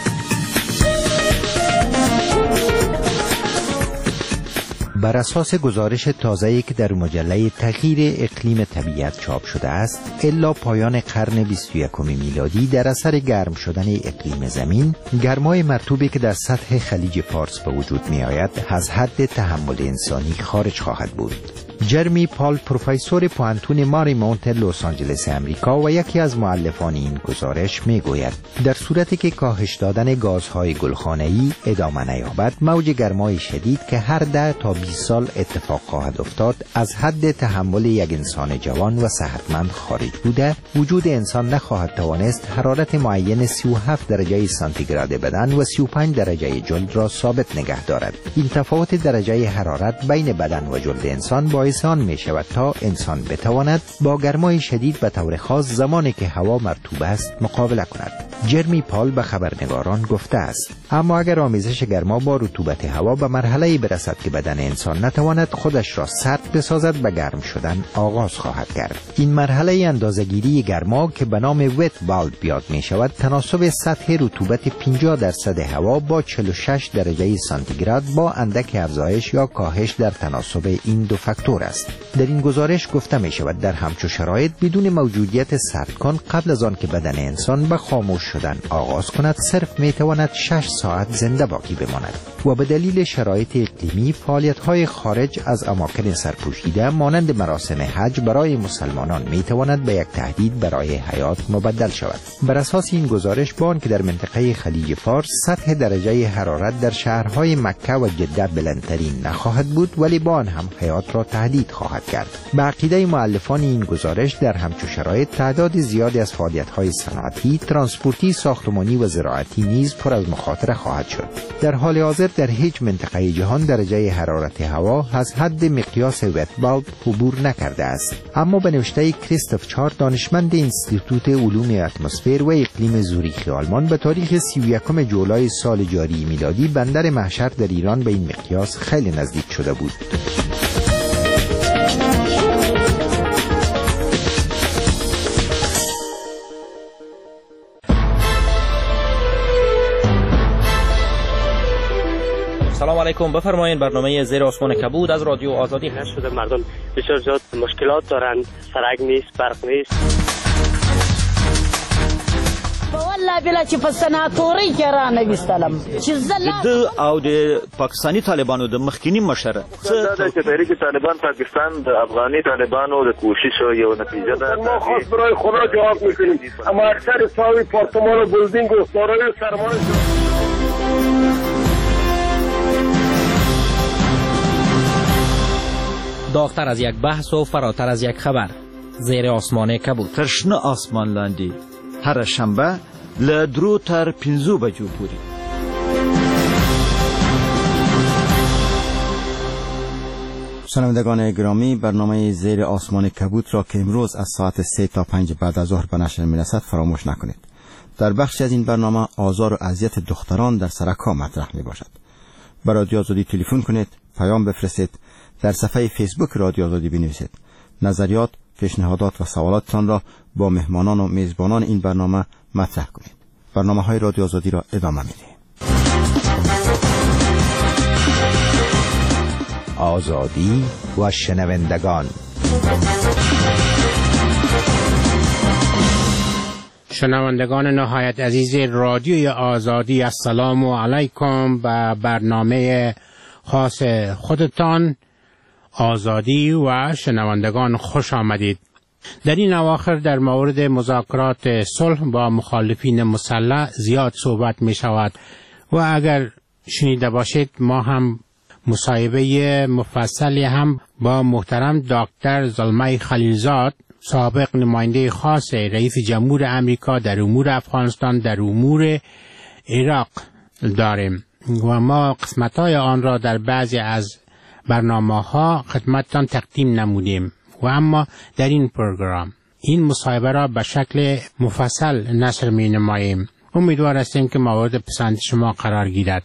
بر اساس گزارش تازه‌ای که در مجله تغییر اقلیم طبیعت چاپ شده است، الا پایان قرن 21 میلادی در اثر گرم شدن اقلیم زمین، گرمای مرطوبی که در سطح خلیج فارس به وجود می آید از حد تحمل انسانی خارج خواهد بود. جرمی پال، پروفسور پوانتون ماریمونت لس آنجلس امریکا و یکی از مؤلفان این گزارش میگوید در صورتی که کاهش دادن گازهای گلخانه‌ای ادامه نیابد، موج گرمای شدید که هر 10 تا 20 سال اتفاق خواهد افتاد از حد تحمل یک انسان جوان و صحتمند خارج بوده، وجود انسان نخواهد توانست حرارت معین 37 درجه سانتیگراد بدن و 35 درجه جلد را ثابت نگه دارد. این تفاوت درجه حرارت بین بدن و جلد انسان باعث آن می شود تا انسان بتواند با گرمای شدید به طور خاص زمانی که هوا مرطوب است مقابله کند. جرمی پال به خبرنگاران گفته است اما اگر آمیزش گرما با رطوبت هوا به مرحله برسد که بدن انسان نتواند خودش را سرد بسازد، به گرم شدن آغاز خواهد کرد. این مرحله اندازه‌گیری گرما که به نام ویت بالب یاد می شود، تناسب سطح رطوبت 50% هوا با 46 درجه سانتیگراد با اندک افزایش یا کاهش در تناسب این دو فاکتور است. در این گزارش گفته می شود در همچو شرایط بدون موجودیت سردکن قبل از آن که بدن انسان به خاموش شدن آغاز کند صرف میتواند 6 ساعت زنده باقی بماند و به دلیل شرایط اقلیمی فعالیت‌های خارج از اماکن سرپوشیده مانند مراسم حج برای مسلمانان میتواند به یک تهدید برای حیات مبدل شود. بر اساس این گزارش بانک در منطقه خلیج فارس سطح درجه حرارت در شهرهای مکه و جده بلندترین نخواهد بود، ولی با آن هم حیات را تهدید خواهد کرد. به عقیده مؤلفان این گزارش در همچون شرایط تعداد زیادی از فعالیت‌های صنعتی، ترانسپورتی، ساختمانی و زراعتی نیز پر از مخاطره خواهد شد. در حال حاضر در هیچ منطقه جهان درجه حرارت هوا از حد مقیاس ویتبالد عبور نکرده است. اما به نوشته کریستوف چارت، دانشمند انستیتوت علوم اتمسفر و اقلیم زوریخ آلمان، به تاریخ 31 جولای سال جاری میلادی بندر محشر در ایران به این مقیاس خیلی نزدیک شده بود. سلام علیکم، بفرمایید. برنامه زیر آسمان کبود از رادیو آزادی هست. شده مردم بسیار زیاد مشکلات دارند، سرک نیست، برق نیست. والله بلا چې په سناتوري کې را نویستلم چې د او د پاکستانی طالبانو د مخکینی مشر څه چې تحریک طالبان پاکستان د افغاني طالبانو د کوشش یو نتیجه ده. ما خاص برای خدا جواب میکنیم، اما اکثر ساوی پارتمان و بلدینگ و دارای سرمایه داغتر از یک بحث و فراتر از یک خبر. زیر آسمان کبود. ترشنه آسمان لاندی هر شنبه له 2 تر 5 بجو پورې. شنوندگان گرامی، برنامه زیر آسمان کبود را که امروز از ساعت 3 تا 5 بعد از ظهر به نشر میرسد فراموش نکنید. در بخشی از این برنامه آزار و اذیت دختران در سرک‌ها مطرح می باشد. به رادیو آزادی تلفن کنید، پیام بفرستید، در صفحه فیسبوک رادیو آزادی بنویسید. نظریات، پیشنهادات و سوالاتتان را با مهمانان و میزبانان این برنامه مطرح کنید. برنامه‌های رادیو آزادی را ادامه می‌دهیم. آزادی و شنوندگان. شنوندگان نهایت عزیز رادیوی آزادی، السلام علیکم. به برنامه خاص خودتان آزادی و شنوندگان خوش آمدید. در این اواخر در مورد مذاکرات صلح با مخالفین مسلح زیاد صحبت می شود و اگر شنیده باشید ما هم مصاحبه مفصلی هم با محترم دکتر زلمه خلیلزاد، سابق نماینده خاص رئیس جمهور امریکا در امور افغانستان، در امور عراق داریم و ما قسمت‌های آن را در بعضی از برنامه‌ها خدمتتان تقدیم نمودیم و اما در این پروگرام این مصاحبه را به شکل مفصل نشر می‌نماییم. امیدوار هستیم که مورد پسند شما قرار گیرد.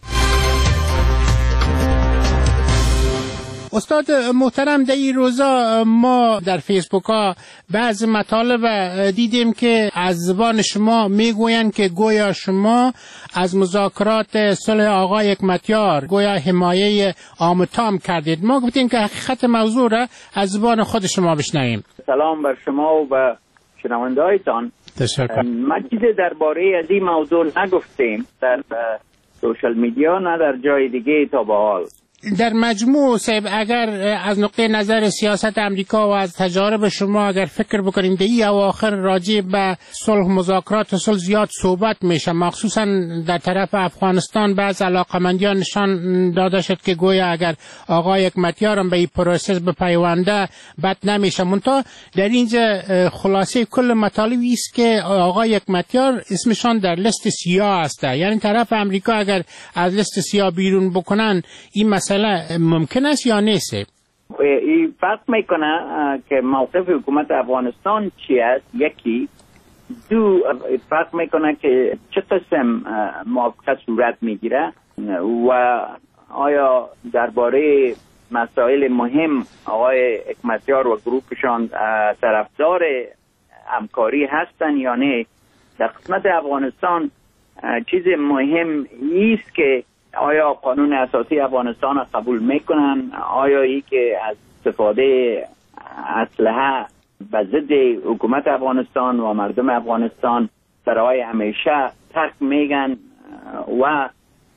استاد محترم، در این روزا ما در فیسبوک ها بعض مطالب دیدیم که از زبان شما میگویند که گویا شما از مذاکرات صلح آقای حکمتیار گویا حمایه عام تام کردید. ما گفتیم که حقیقت موضوع را از زبان خود شما بشنویم. سلام بر شما و به شنونده‌هایتان. تشکر. ما چیزی درباره از این موضوع نگفتیم در سوشال میدیا نه در جای دیگه تا به حال. در مجموع صاحب اگر از نقطه نظر سیاست امریکا و از تجارب شما اگر فکر بکنیم در این اواخر راجع به صلح مذاکرات و صلح زیاد صحبت میشه، مخصوصا در طرف افغانستان بعض علاقمندیان نشان داده شد که گویا اگر آقای حکمتیار هم به این پروسس بپیونده بد نمیشه. منتها در اینجا خلاصه کل مطالبی است که آقای حکمتیار اسمشان در لیست سیاه است، یعنی طرف امریکا اگر از لیست سیاه بیرون بکنن این مسئله ممکن است یا نیست؟ این فرق میکنه که موقف حکومت افغانستان چی است. یکی دو فرق میکنه که چه قسم موافقت صورت میگیره و آیا درباره مسائل مهم آقای حکمتیار و گروهشان طرفدار همکاری هستن یا نه. در قسمت افغانستان چیز مهم است که آیا قانون اساسی افغانستان را قبول میکنن، آیا ای که از استفاده اسلحه به ضد حکومت افغانستان و مردم افغانستان برای همیشه ترک میگن و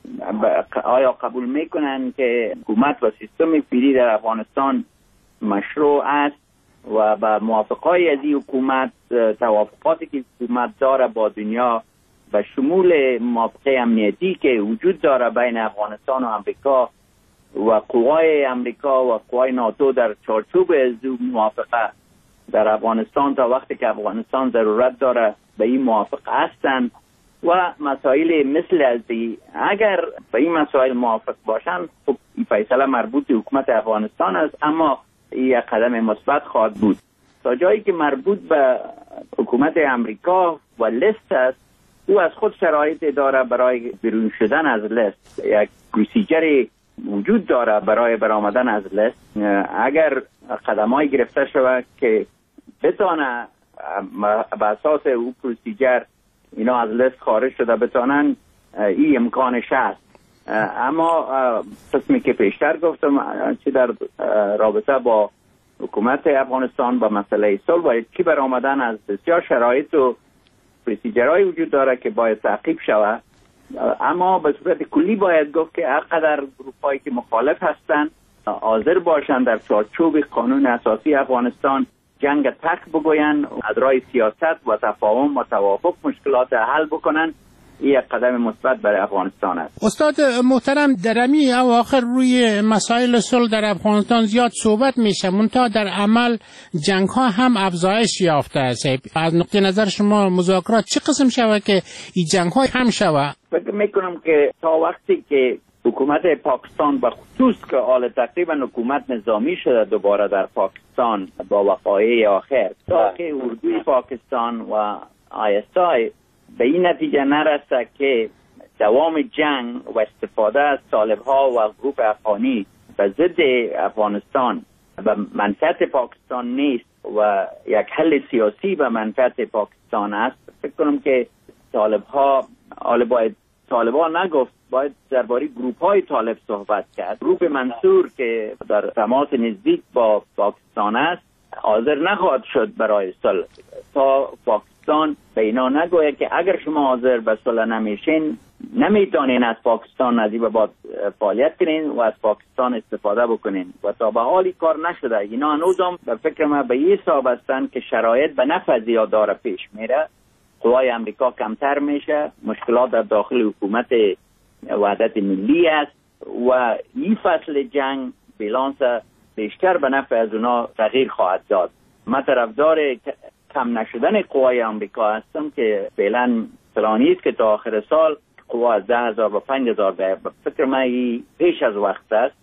آیا قبول میکنن که حکومت و سیستم پیری در افغانستان مشروع است و با موافقای از این حکومت، توافقاتی که حکومت داره با دنیا و شمول موافقه امنیتی که وجود داره بین افغانستان و امریکا و قوای امریکا و قوای ناتو در چارچوب از موافقه در افغانستان تا وقتی که افغانستان ضرورت داره به این موافقه هستند و مسائل مثل از اگر به این مسائل موافق باشن، خب این فیصله مربوط به حکومت افغانستان است، اما این قدم مثبت خواهد بود. تا جایی که مربوط به حکومت امریکا و لیست است، او از خود شرایط داره برای بیرون شدن از لیست، یک پروسیجر وجود داره برای برآمدن از لیست. اگر قدم‌های گرفته شود که بتونه به اساس او پروسیجر اینا از لیست خارج شده بتونن، این امکانش هست. اما قسمی که پیشتر گفتم چه در رابطه با حکومت افغانستان با مسئله صلح باید که برآمدن از بسیار شرایط و پروسیجرهای وجود داره که باید تعقیب شود. اما به صورت کلی باید گفت که هرقدر گروپ‌هایی که مخالف هستند حاضر باشند در چارچوب قانون اساسی افغانستان جنگ تک بگوین، از راه سیاست و تفاهم و توافق مشکلات حل بکنن، این یک قدم مثبت برای افغانستان است. استاد محترم، در این اواخر روی مسائل صلح در افغانستان زیاد صحبت میشه، منتها در عمل جنگ ها هم افزایش یافته است. از نقطه نظر شما مذاکرات چه قسم شود که این جنگ ها هم شود؟ فکر میکنم که تا وقتی که حکومت پاکستان به خصوص که حال تقریبا حکومت نظامی شده دوباره در پاکستان با وقایع آخر، تا که اردوی پاکستان و ISI به این نتیجه نرسه که دوام جنگ و استفاده از طالب‌ها و گروپ افغانی به ضد افغانستان به منفعت پاکستان نیست و یک حل سیاسی به منفعت پاکستان است، فکر کنم که طالب‌ها باید نگفت، باید درباره گروپ‌های طالب صحبت کرد. گروپ منصور که در تماس نزدیک با پاکستان است حاضر نخواهد شد برای صلح تا پاکستان به اینا نگوید که اگر شما حاضر به صلح نمیشین نمیتونین از پاکستان نزدیک با فعالیت کنین و از پاکستان استفاده بکنین و تا به حالی کار نشده. اینا هنوزم به فکر ما به این حساب هستن که شرایط به نفع زیاد داره پیش میره، قوای امریکا کمتر میشه، مشکلات در داخل حکومت وحدت ملی است و این فصل جنگ بیلانس بیشتر به نفع از اونا تغییر خواهد داد. من طرفدار کم نشدن قوای امریکا هستم که فعلا پلانی است که تا آخر سال قوا از 10,000 و 5,000 به فکر من پیش از وقت است.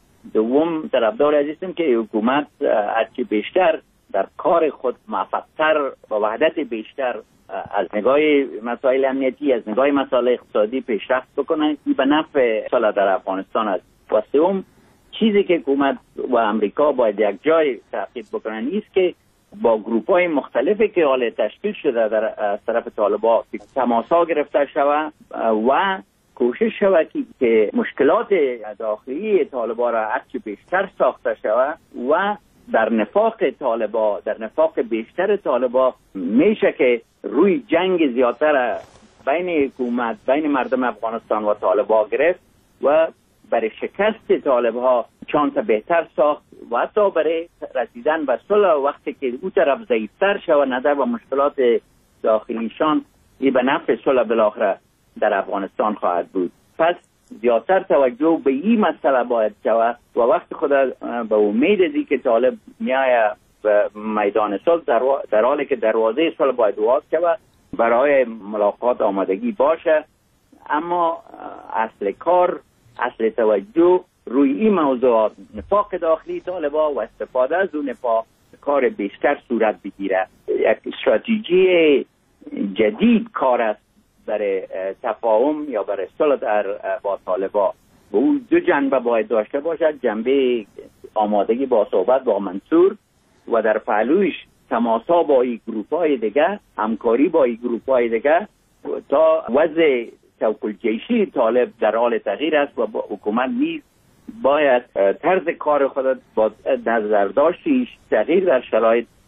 دوم طرفدار هستم که حکومت هرچی بیشتر در کار خود موفق‌تر و وحدت بیشتر از نگاه مسائل امنیتی، از نگاه مسائل اقتصادی پیشرفت بکنن، این به نفع صلح در افغانستان است. و سوم چیزی که حکومت و امریکا باید یک جای تعقیب بکنن است که با گروپ‌های مختلفی که حال تشکیل شده در طرف طالبان تماسا گرفته شود و کوشش شود که مشکلات داخلی طالبان را هرچی بیشتر ساخته شود و در نفاق طالبان، در نفاق بیشتر طالبان میشه که روی جنگ زیادتر بین حکومت، بین مردم افغانستان و طالبان گرفت و برای شکست طالبها چانس بهتر ساخت و حتی برای رسیدن به صلح وقتی که او طرف ضعیفتر شود نظر و مشکلات داخلیشان، این به نفع صلح بالاخره در افغانستان خواهد بود. پس زیادتر توجه به این مسئله باید شود و وقت خود به امید ازی که طالب میایه به میدان صلح در حالی که دروازه صلح باید باز شود برای ملاقات آمادگی باشه، اما اصل کار، اصل توجه روی این موضوعات نفاق داخلی طالبان و استفاده از اون نفاق کار بیشتر صورت بگیره. یک استراتژی جدید کار است برای تفاهم یا برای صلح با طالبان و او دو جنبه باید داشته باشد، جنبه آمادگی با صحبت با منصور و در پهلویش تماسا با این گروپ‌های دیگه، همکاری با این گروپ‌های دیگه تا وضع توکل جیشی طالب در حال تغییر است و حکومت نیز باید طرز کار خود با نظر داشتیش تغییر در شرایط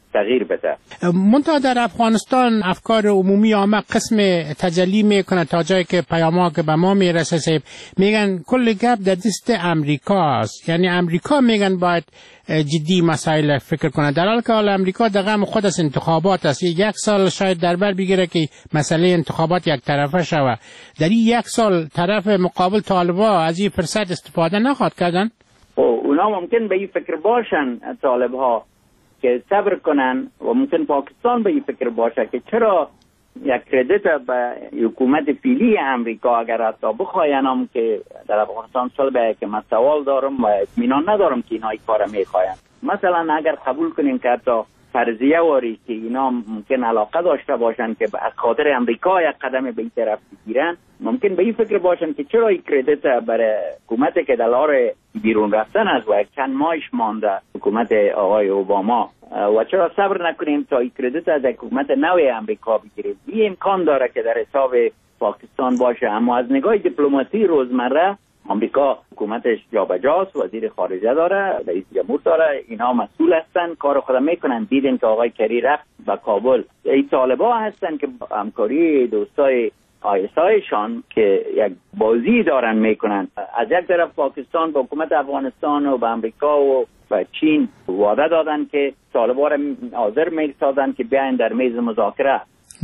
تغییر بده. منتها در افغانستان افکار عمومی عامه قسم تجلی میکنه تا جایی که پیام‌ها که به ما میرسه میگن کل گپ در دست امریکا است، یعنی امریکا میگن باید جدی مسائل فکر کنه، در حالی که حال امریکا در غم خود از انتخابات است. یک سال شاید در بر بگیره که مسئله انتخابات یک طرفه شود. در این یک سال طرف مقابل طالبا از این فرصت استفاده نخواهد کردن؟ اونا ممکن به این فکر باشن طالبها که صبر کنن و ممکن پاکستان به این فکر باشه که چرا یک کردیت به حکومت فعلی امریکا اگر حتی بخواین که در افغانستان صلح که من سوال دارم و اطمینان ندارم که اینا این کار میخواین. مثلا اگر قبول کنیم که حتی فرضیه واری که اینا ممکن علاقه داشته باشن که از خاطر امریکا یک قدم به این طرف بگیرن، ممکن به این فکر باشن که چرا این کردیت برای حکومت که در حال بیرون رفتن است و چند ماهش مانده حکومت آقای اوباما و چرا صبر نکنیم تا این کردیت از حکومت نو امریکا بگیریم. این امکان داره که در حساب پاکستان باشه، اما از نگاه دیپلماسی روزمره امریکا حکومتش جابجاست، وزیر خارجه داره، رئیس جمهور داره، اینا مسئول هستن، کار خود میکنن. دیدیم که آقای کری رفت به کابل. این طالبا هستن که همکاری دوستای آیسایشان که یک بازی دارن میکنن. از یک طرف پاکستان به حکومت افغانستان و به امریکا و به چین وعده دادن که طالبا را حاضر میسازن که بیاین در میز مذاکره،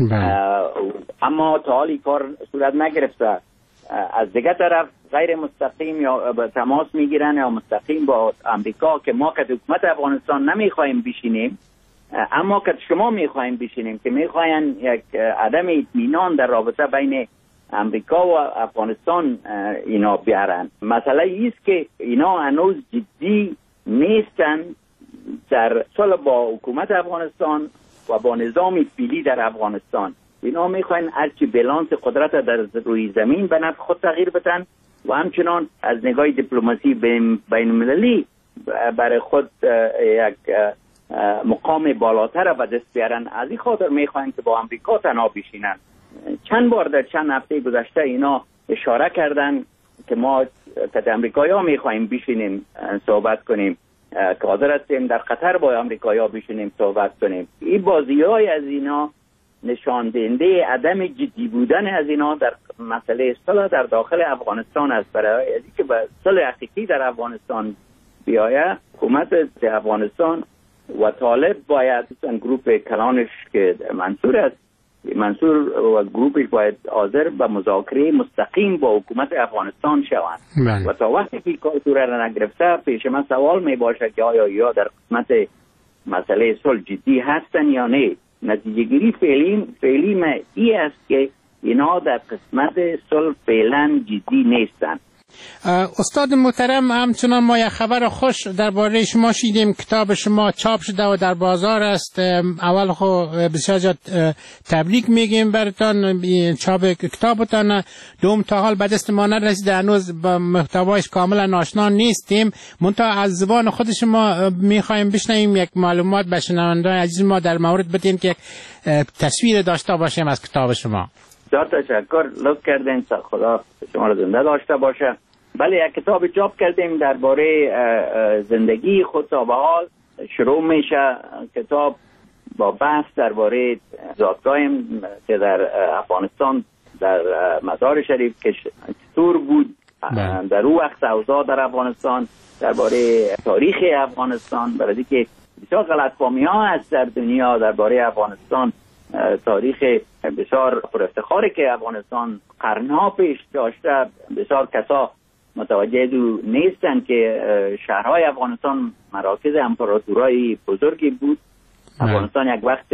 اما تا حالی کار صورت نگرفته. از دیگه طرف غیر مستقیم یا به تماس میگیرن یا مستقیم با امریکا که ما که حکومت افغانستان نمیخوایم بشینیم، اما که شما میخوایم بشینیم، که میخواین یک عدم اطمینان در رابطه بین امریکا و افغانستان اینا بیارن. مسئله ایست که اینا هنوز جدی نیستن در صلح با حکومت افغانستان و با نظام فعلی در افغانستان. اینا میخواین هرچی بالانس قدرت در روی زمین به نفع خود تغییر بدن و همچنان از نگاه دیپلماسی بین المللی برای خود یک مقام بالاتر به دست بیارن. از این خاطر میخواین که با امریکا تنها بشینن. چند بار در چند هفته گذشته اینا اشاره کردن که ما که امریکایی‌ها میخوایم بشینیم صحبت کنیم، که حاضر هستیم در قطر با امریکایی‌ها بشینیم صحبت کنیم. این بازی‌های از اینا نشان دهنده عدم جدی بودن از اینا در مسئله صلح در داخل افغانستان است. برای اینکه به صلح حقیقی در افغانستان بیاید، حکومت افغانستان و طالب باید گروپ کلانش که منصور است، منصور و گروپش باید حاضر به مذاکره مستقیم با حکومت افغانستان شوند. و تا وقتی که کار صورت نگرفته، پیش من سوال می باشه که آیا یا در قسمت مسئله صلح جدی هستن یا نه. نتیجه گیری فعلی ما ای است که اینا در قسمت صلح فعلا جدی نیستن. استاد محترم، همچنان ما یک خبر خوش درباره شما شیدیم. کتاب شما چاپ شده و در بازار است. اول خو بسیار زیاد تبریک میگیم براتون چاپ کتابتان. دوم تا حال به دست ما نرسیده، هنوز با محتوایش کاملا آشنا نیستیم. منتها از زبان خود شما میخوایم بشنویم یک معلومات به شنوندگان عزیز ما در مورد بدین که یک تصویر داشته باشیم از کتاب شما. تشکر، لطف کردین. خدا شما را زنده داشته باشه. بله، یک کتاب چاپ کردیم درباره زندگی خود تا به حال. شروع میشه کتاب با بحث درباره زادگاهیم که در افغانستان در مزار شریف که چطور بود در اون وقت اوضاع در افغانستان، درباره تاریخ افغانستان، برای که بسیار غلطفهمی ها هست در دنیا درباره افغانستان. تاریخ بسیار پرافتخاری که افغانستان قرنها پیش داشته، بسیار کسا متوجه دو نیستن که شهرهای افغانستان مراکز امپراتورای بزرگی بود. افغانستان یک وقت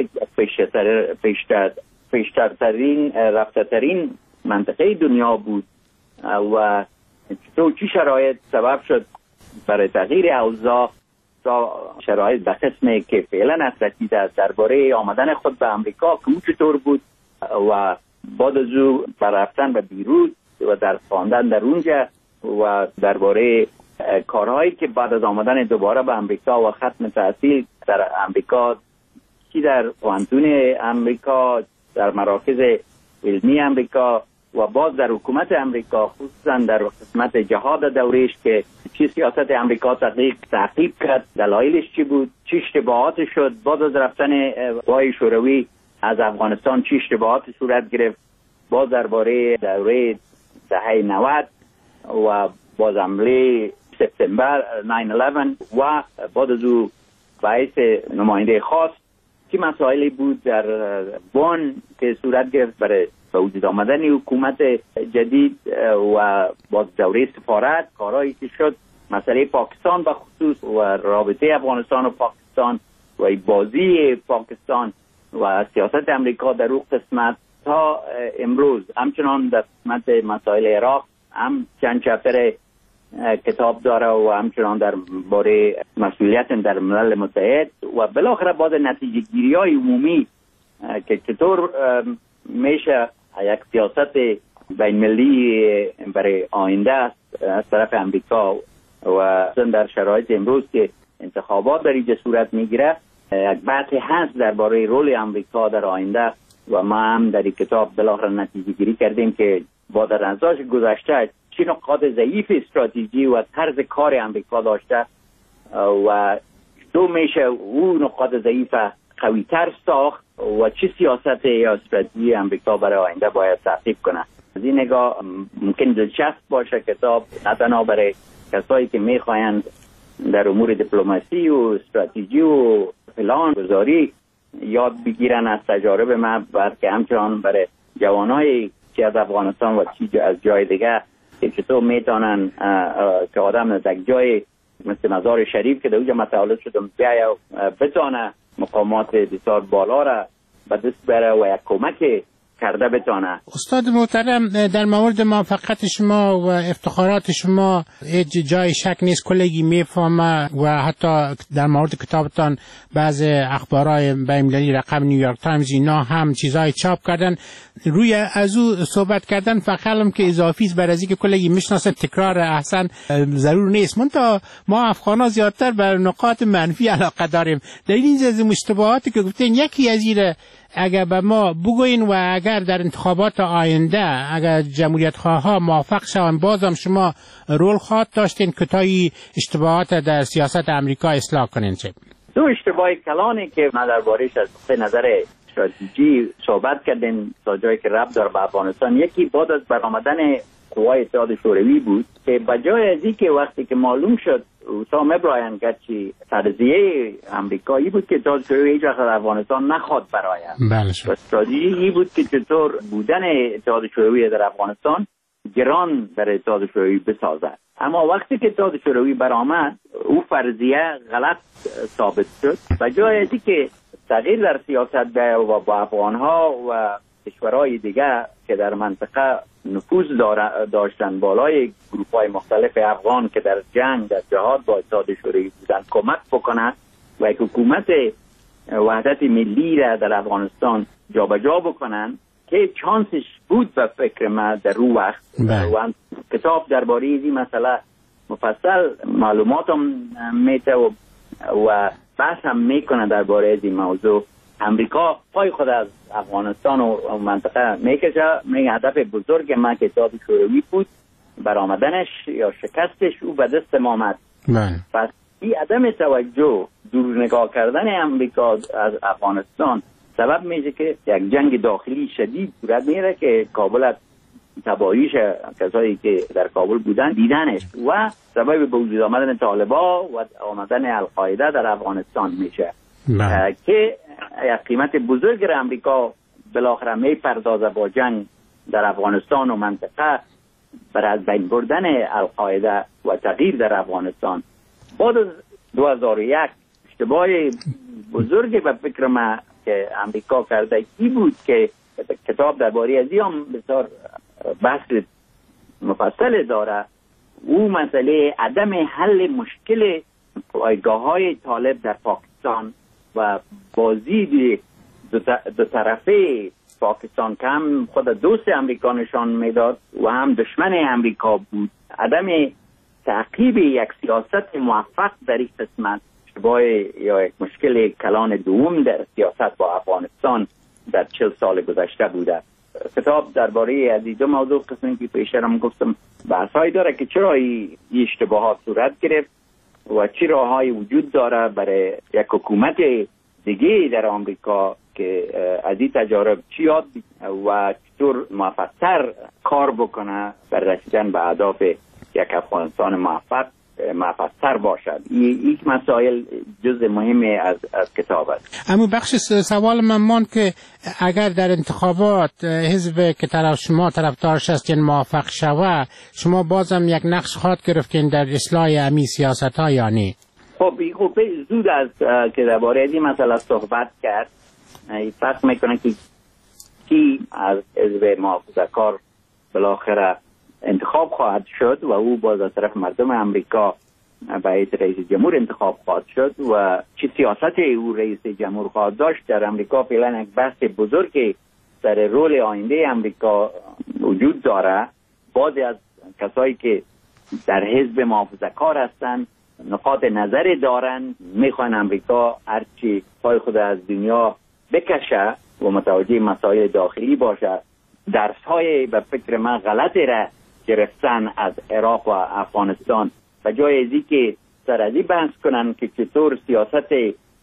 پیشترترین رفته‌ترین منطقه دنیا بود و چه شرایط سبب شد برای تغییر اوضاع تا شرایط به قسمی که فعلا است رسیده است. درباره آمدن خود به امریکا که چطور بود و بعد از او برفتن به بیروت و در خواندن در اونجا و درباره کارهایی که بعد از آمدن دوباره به امریکا و ختم تحصیل در امریکا، چی در پوهنتون امریکا، در مراکز علمی امریکا و باز در حکومت امریکا خصوصا در قسمت جهاد دورش که چی سیاست امریکا تعقیب کرد، دلایلش چی بود، چی اشتباهات شد، باز از رفتن قوای شوروی از افغانستان چی اشتباهات صورت گرفت، باز درباره دوره دهه 90 و باز حمله سپتامبر 9/11 و بعد از او باعث نماینده خاص چی مسائلی بود در بن که صورت گرفت برای به وجود آمدن حکومت جدید و با دوره سفارت کارهایی که شد، مسئله پاکستان به خصوص و رابطه افغانستان و پاکستان و بازی پاکستان و سیاست امریکا در اون قسمت تا امروز. همچنان در قسمت مسائل عراق هم چند چپتر کتاب داره و همچنان در باره مسئولیت در ملل متحد و بالاخره بعد نتیجه گیری های عمومی که چطور میشه یک سیاست بین ملی برای آینده است از طرف امریکا و در شرایط امروز که انتخابات در اینجا صورت میگیره، یک بحث هست درباره رول امریکا در آینده و ما هم در این کتاب بالاخره نتیجه گیری کردیم که با در نظارش گذشته چه نقاط ضعیف استراتژی و طرز کار امریکا داشته و دو میشه او نقاط ضعیف قوی‌تر ساخت و چه سیاست یا استراتژی امریکا برای آینده باید تعقیب کنه. از این نگاه ممکن دلچسب باشه کتاب، نه تنها برای کسایی که میخواهند در امور دیپلماسی و استراتژی و پلان گذاری یاد بگیرن از تجارب من، بلکه همچنان برای جوانایی که از افغانستان و از جای دیگه که چطور میتونن که آدم در جای مثل مزار شریف که در اونجا متولد شدم بیاید بتانه مقامات بسیار بالا را به دست بره و یک کمک کرده بتانه. استاد محترم، در مورد موفقیت شما و افتخارات شما هیچ جای شک نیست، کلگی میفهمه و حتی در مورد کتابتان بعض اخبارهای بین‌المللی رقم نیویورک تایمز اینا هم چیزای چاپ کردن، روی از او صحبت کردن فقط که اضافی است بر از اینکه کلگی میشناسه تکرار احسن ضرور نیست. منتها ما افغانا زیادتر بر نقاط منفی علاقه داریم. در این اشتباهاتی که گفتین یکی از ایره اگر به ما بگوین و اگر در انتخابات آینده اگر جمهوریت خواها موافق شوند بازم شما رول خواهد داشتین که تا این اشتباهات در سیاست امریکا اصلاح کنین. چه دو اشتباه کلانی که ما درباره‌اش از نظر استراتژی صحبت کردیم تا جایی که ربط داره به افغانستان، یکی بعد از برآمدن قوای اتحاد شوروی بود که بجای از اینکه وقتی که معلوم شد اسامه ابراهیم گچی فرضیه امریکایی بود که اتحاد شوروی هیچ وقت افغانستان نخواد براید. بله. استراتژی بود که چطور بودن اتحاد شوروی در افغانستان گران در اتحاد شوروی بسازد. اما وقتی که اتحاد شوروی برآمد او فرضیه غلط ثابت شد. بجای از اینکه تغییر در سیاست و با افغانها و کشورهای دیگه که در منطقه نفوذ داشتن بالای گروه‌های مختلف افغان که در جنگ در جهاد با اتحاد شوروی بودن کمک بکنند و یک حکومت وحدت ملی را در افغانستان جابجا بکنن که چانسش بود به فکر من در رو وقت. و کتاب درباره این مسئله مفصل معلومات هم میته و بحث هم میکنه درباره این موضوع. امریکا پای خود از افغانستان و منطقه میکشه، میگه هدف بزرگ ما که اتحاد شوروی بود، برآمدنش یا شکستش او به دست ما آمد. پس این عدم توجه، دور نگاه کردن امریکا از افغانستان سبب میشه که یک جنگ داخلی شدید صورت میگیره که کابل تباهیش کسایی که در کابل بودن دیدنش و سبب به وجود آمدن طالبان و آمدن القاعده در افغانستان میشه که یک قیمت بزرگ را امریکا بالاخره میپردازه با جنگ در افغانستان و منطقه برای از بین بردن القاعده و تغییر در افغانستان. بعد از 2001 اشتباه بزرگ به فکر من که امریکا کرده این بود که کتاب درباره از هم بسیار بحث مفصل داره، او مسئله عدم حل مشکل پایگاه‌های طالب در پاکستان و بازی دو طرفه پاکستان که هم خود دوست امریکا نشان میداد و هم دشمن امریکا بود. عدم تعقیب یک سیاست موفق در این قسمت اشتباه یا یک مشکل کلان دوم در سیاست با افغانستان در 40 سال گذشته بوده. کتاب درباره از این دو موضوع قسمی که پیشترم گفتم بحثایی داره که چرا این اشتباهات صورت گرفت و چه راههایی وجود داره برای یک حکومت دیگه در آمریکا که از این تجارب چی یاد و چطور موفق‌تر کار بکنه برای رسیدن به اهداف یک افغانستان موفق‌تر باشد. این مسائل جزء مهمی از کتاب است. اما بخش سوال من ماند که اگر در انتخابات حزب که شما طرفدارش هستین موفق شود، شما بازم یک نقش خواهد گرفتین در اصلاح امی سیاست ها یا نه؟ خب زود است که درباره این مسئله صحبت کرد. فکر میکنم که کی از حزب محافظه‌کار بالاخره انتخاب خواهد شد و او باز از طرف مردم امریکا به رئیس جمهور انتخاب خواهد شد و چه سیاست او رئیس جمهور خواهد داشت. در امریکا فعلا یک بحث بزرگی در رول آینده امریکا وجود داره. بعضی از کسایی که در حزب محافظه‌کار هستند نقاط نظر دارن، میخوان امریکا هرچی پای خود از دنیا بکشه و متوجه مسائل داخلی باشه. درس‌های به فکر من غلطی را گرفتن از عراق و افغانستان و جای ازی که سر ازی بحث کنن که چطور سیاست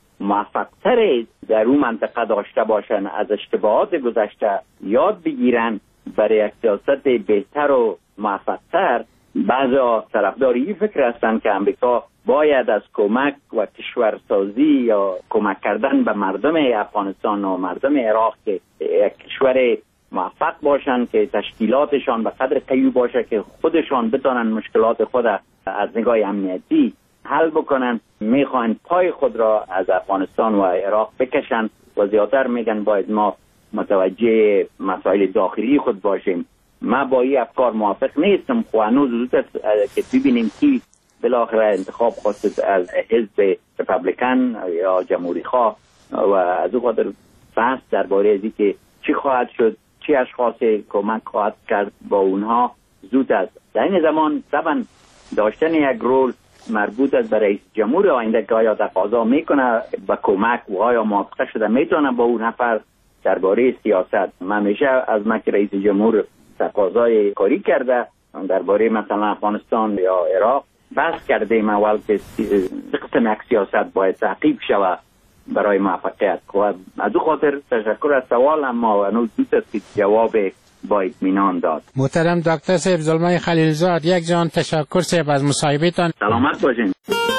موفق‌تر در اون منطقه داشته باشن، از اشتباهات گذشته یاد بگیرن برای یک سیاست بهتر و موفق‌تر. بعضا طرفدار این فکر هستن که امریکا باید از کمک و کشورسازی یا کمک کردن به مردم افغانستان و مردم عراق که یک کشور موفق باشن که تشکیلاتشان به قدر قوی باشه که خودشان بتونن مشکلات خود از نگاه امنیتی حل بکنن، میخوان پای خود را از افغانستان و عراق بکشن و زیادتر میگن باید ما متوجه مسائل داخلی خود باشیم. ما با این افکار موافق نیستم. خو هنوز زود است که ببینیم کی بالاخره انتخاب خواست از حزب ریپابلیکن یا جمهوری خواه و از او خاطر بحث درباره ازی که چی خواهد شد، چی اشخاص کمک خواهد کرد با اونها زود است. در این زمان طبعا داشتن یک رول مربوط است به رئیس جمهور آینده که آیا تقاضا میکنه به کمک و آیا موافقه شده میتونه با اون نفر درباره سیاست. من همیشه از مکر رئیس جمهور تقاضای کاری کرده درباره مثلا افغانستان یا عراق بحث کردیم اول که قسم یک سیاست باید تعقیب شود برای موفقیت. و از او خاطر تشکر از سوال، اما هنوز دوست است که جواب با اطمینان داد. محترم دکتر صاحب زلمه خلیلزاد، یک جان تشکر صاحب از مصاحبهتان. سلامت باشین.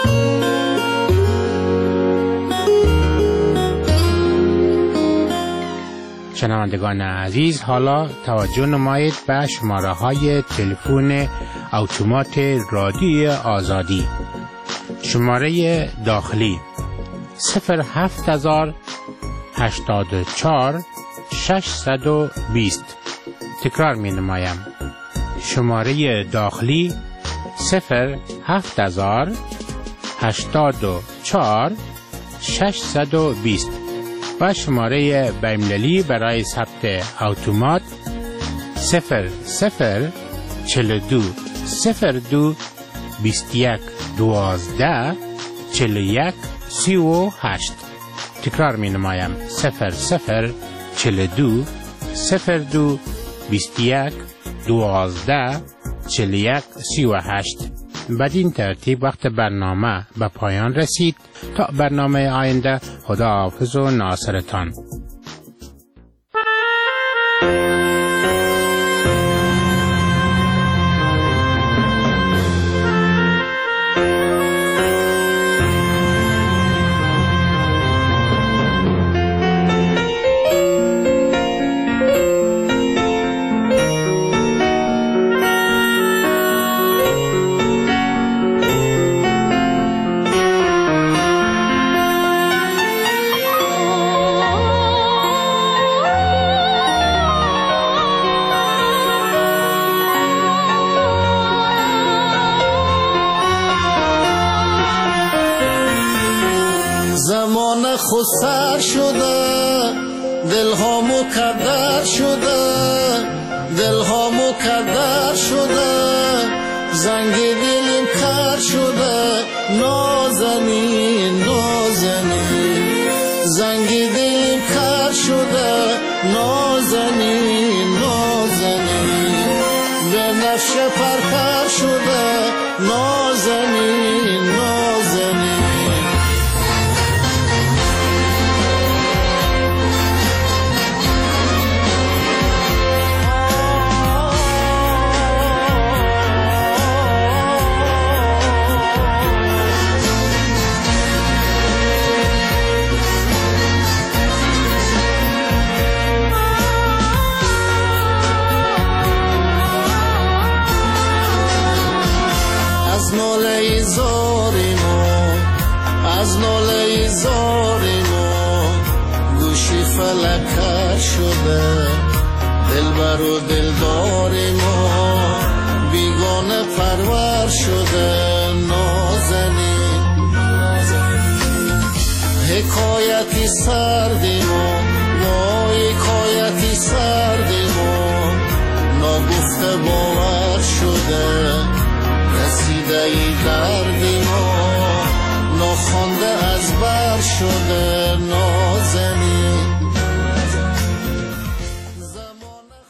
شنوندگان عزیز، حالا توجه نمایید به شماره های تلفن اتومات رادیوی آزادی. شماره داخلی 07084 620. تکرار می نمایم. شماره داخلی 07084 620 و شماره بین‌المللی برای ثبت اتومات 0042 02 21 12 41 38. تکرار می نمایم 0042 02 21 12 41 38. بدین ترتیب وقت برنامه به پایان رسید. تا برنامه آینده، خدا حافظ و ناصرتان. خسر شده دلها مکدر شده، دلها مکدر شده، زنگ دلم کر شده، نازنین نازنین، زنگ دلم کر شده، نازنین زاری ما از ناله زاری ما گوشی فلک شده دلبر و دلداری ما بیگانه پرور شده نازنین حکایتی سردی ما حکایتی سردی ما نگفته باور شده رسیده ای دردی ما ناخوانده از بر شده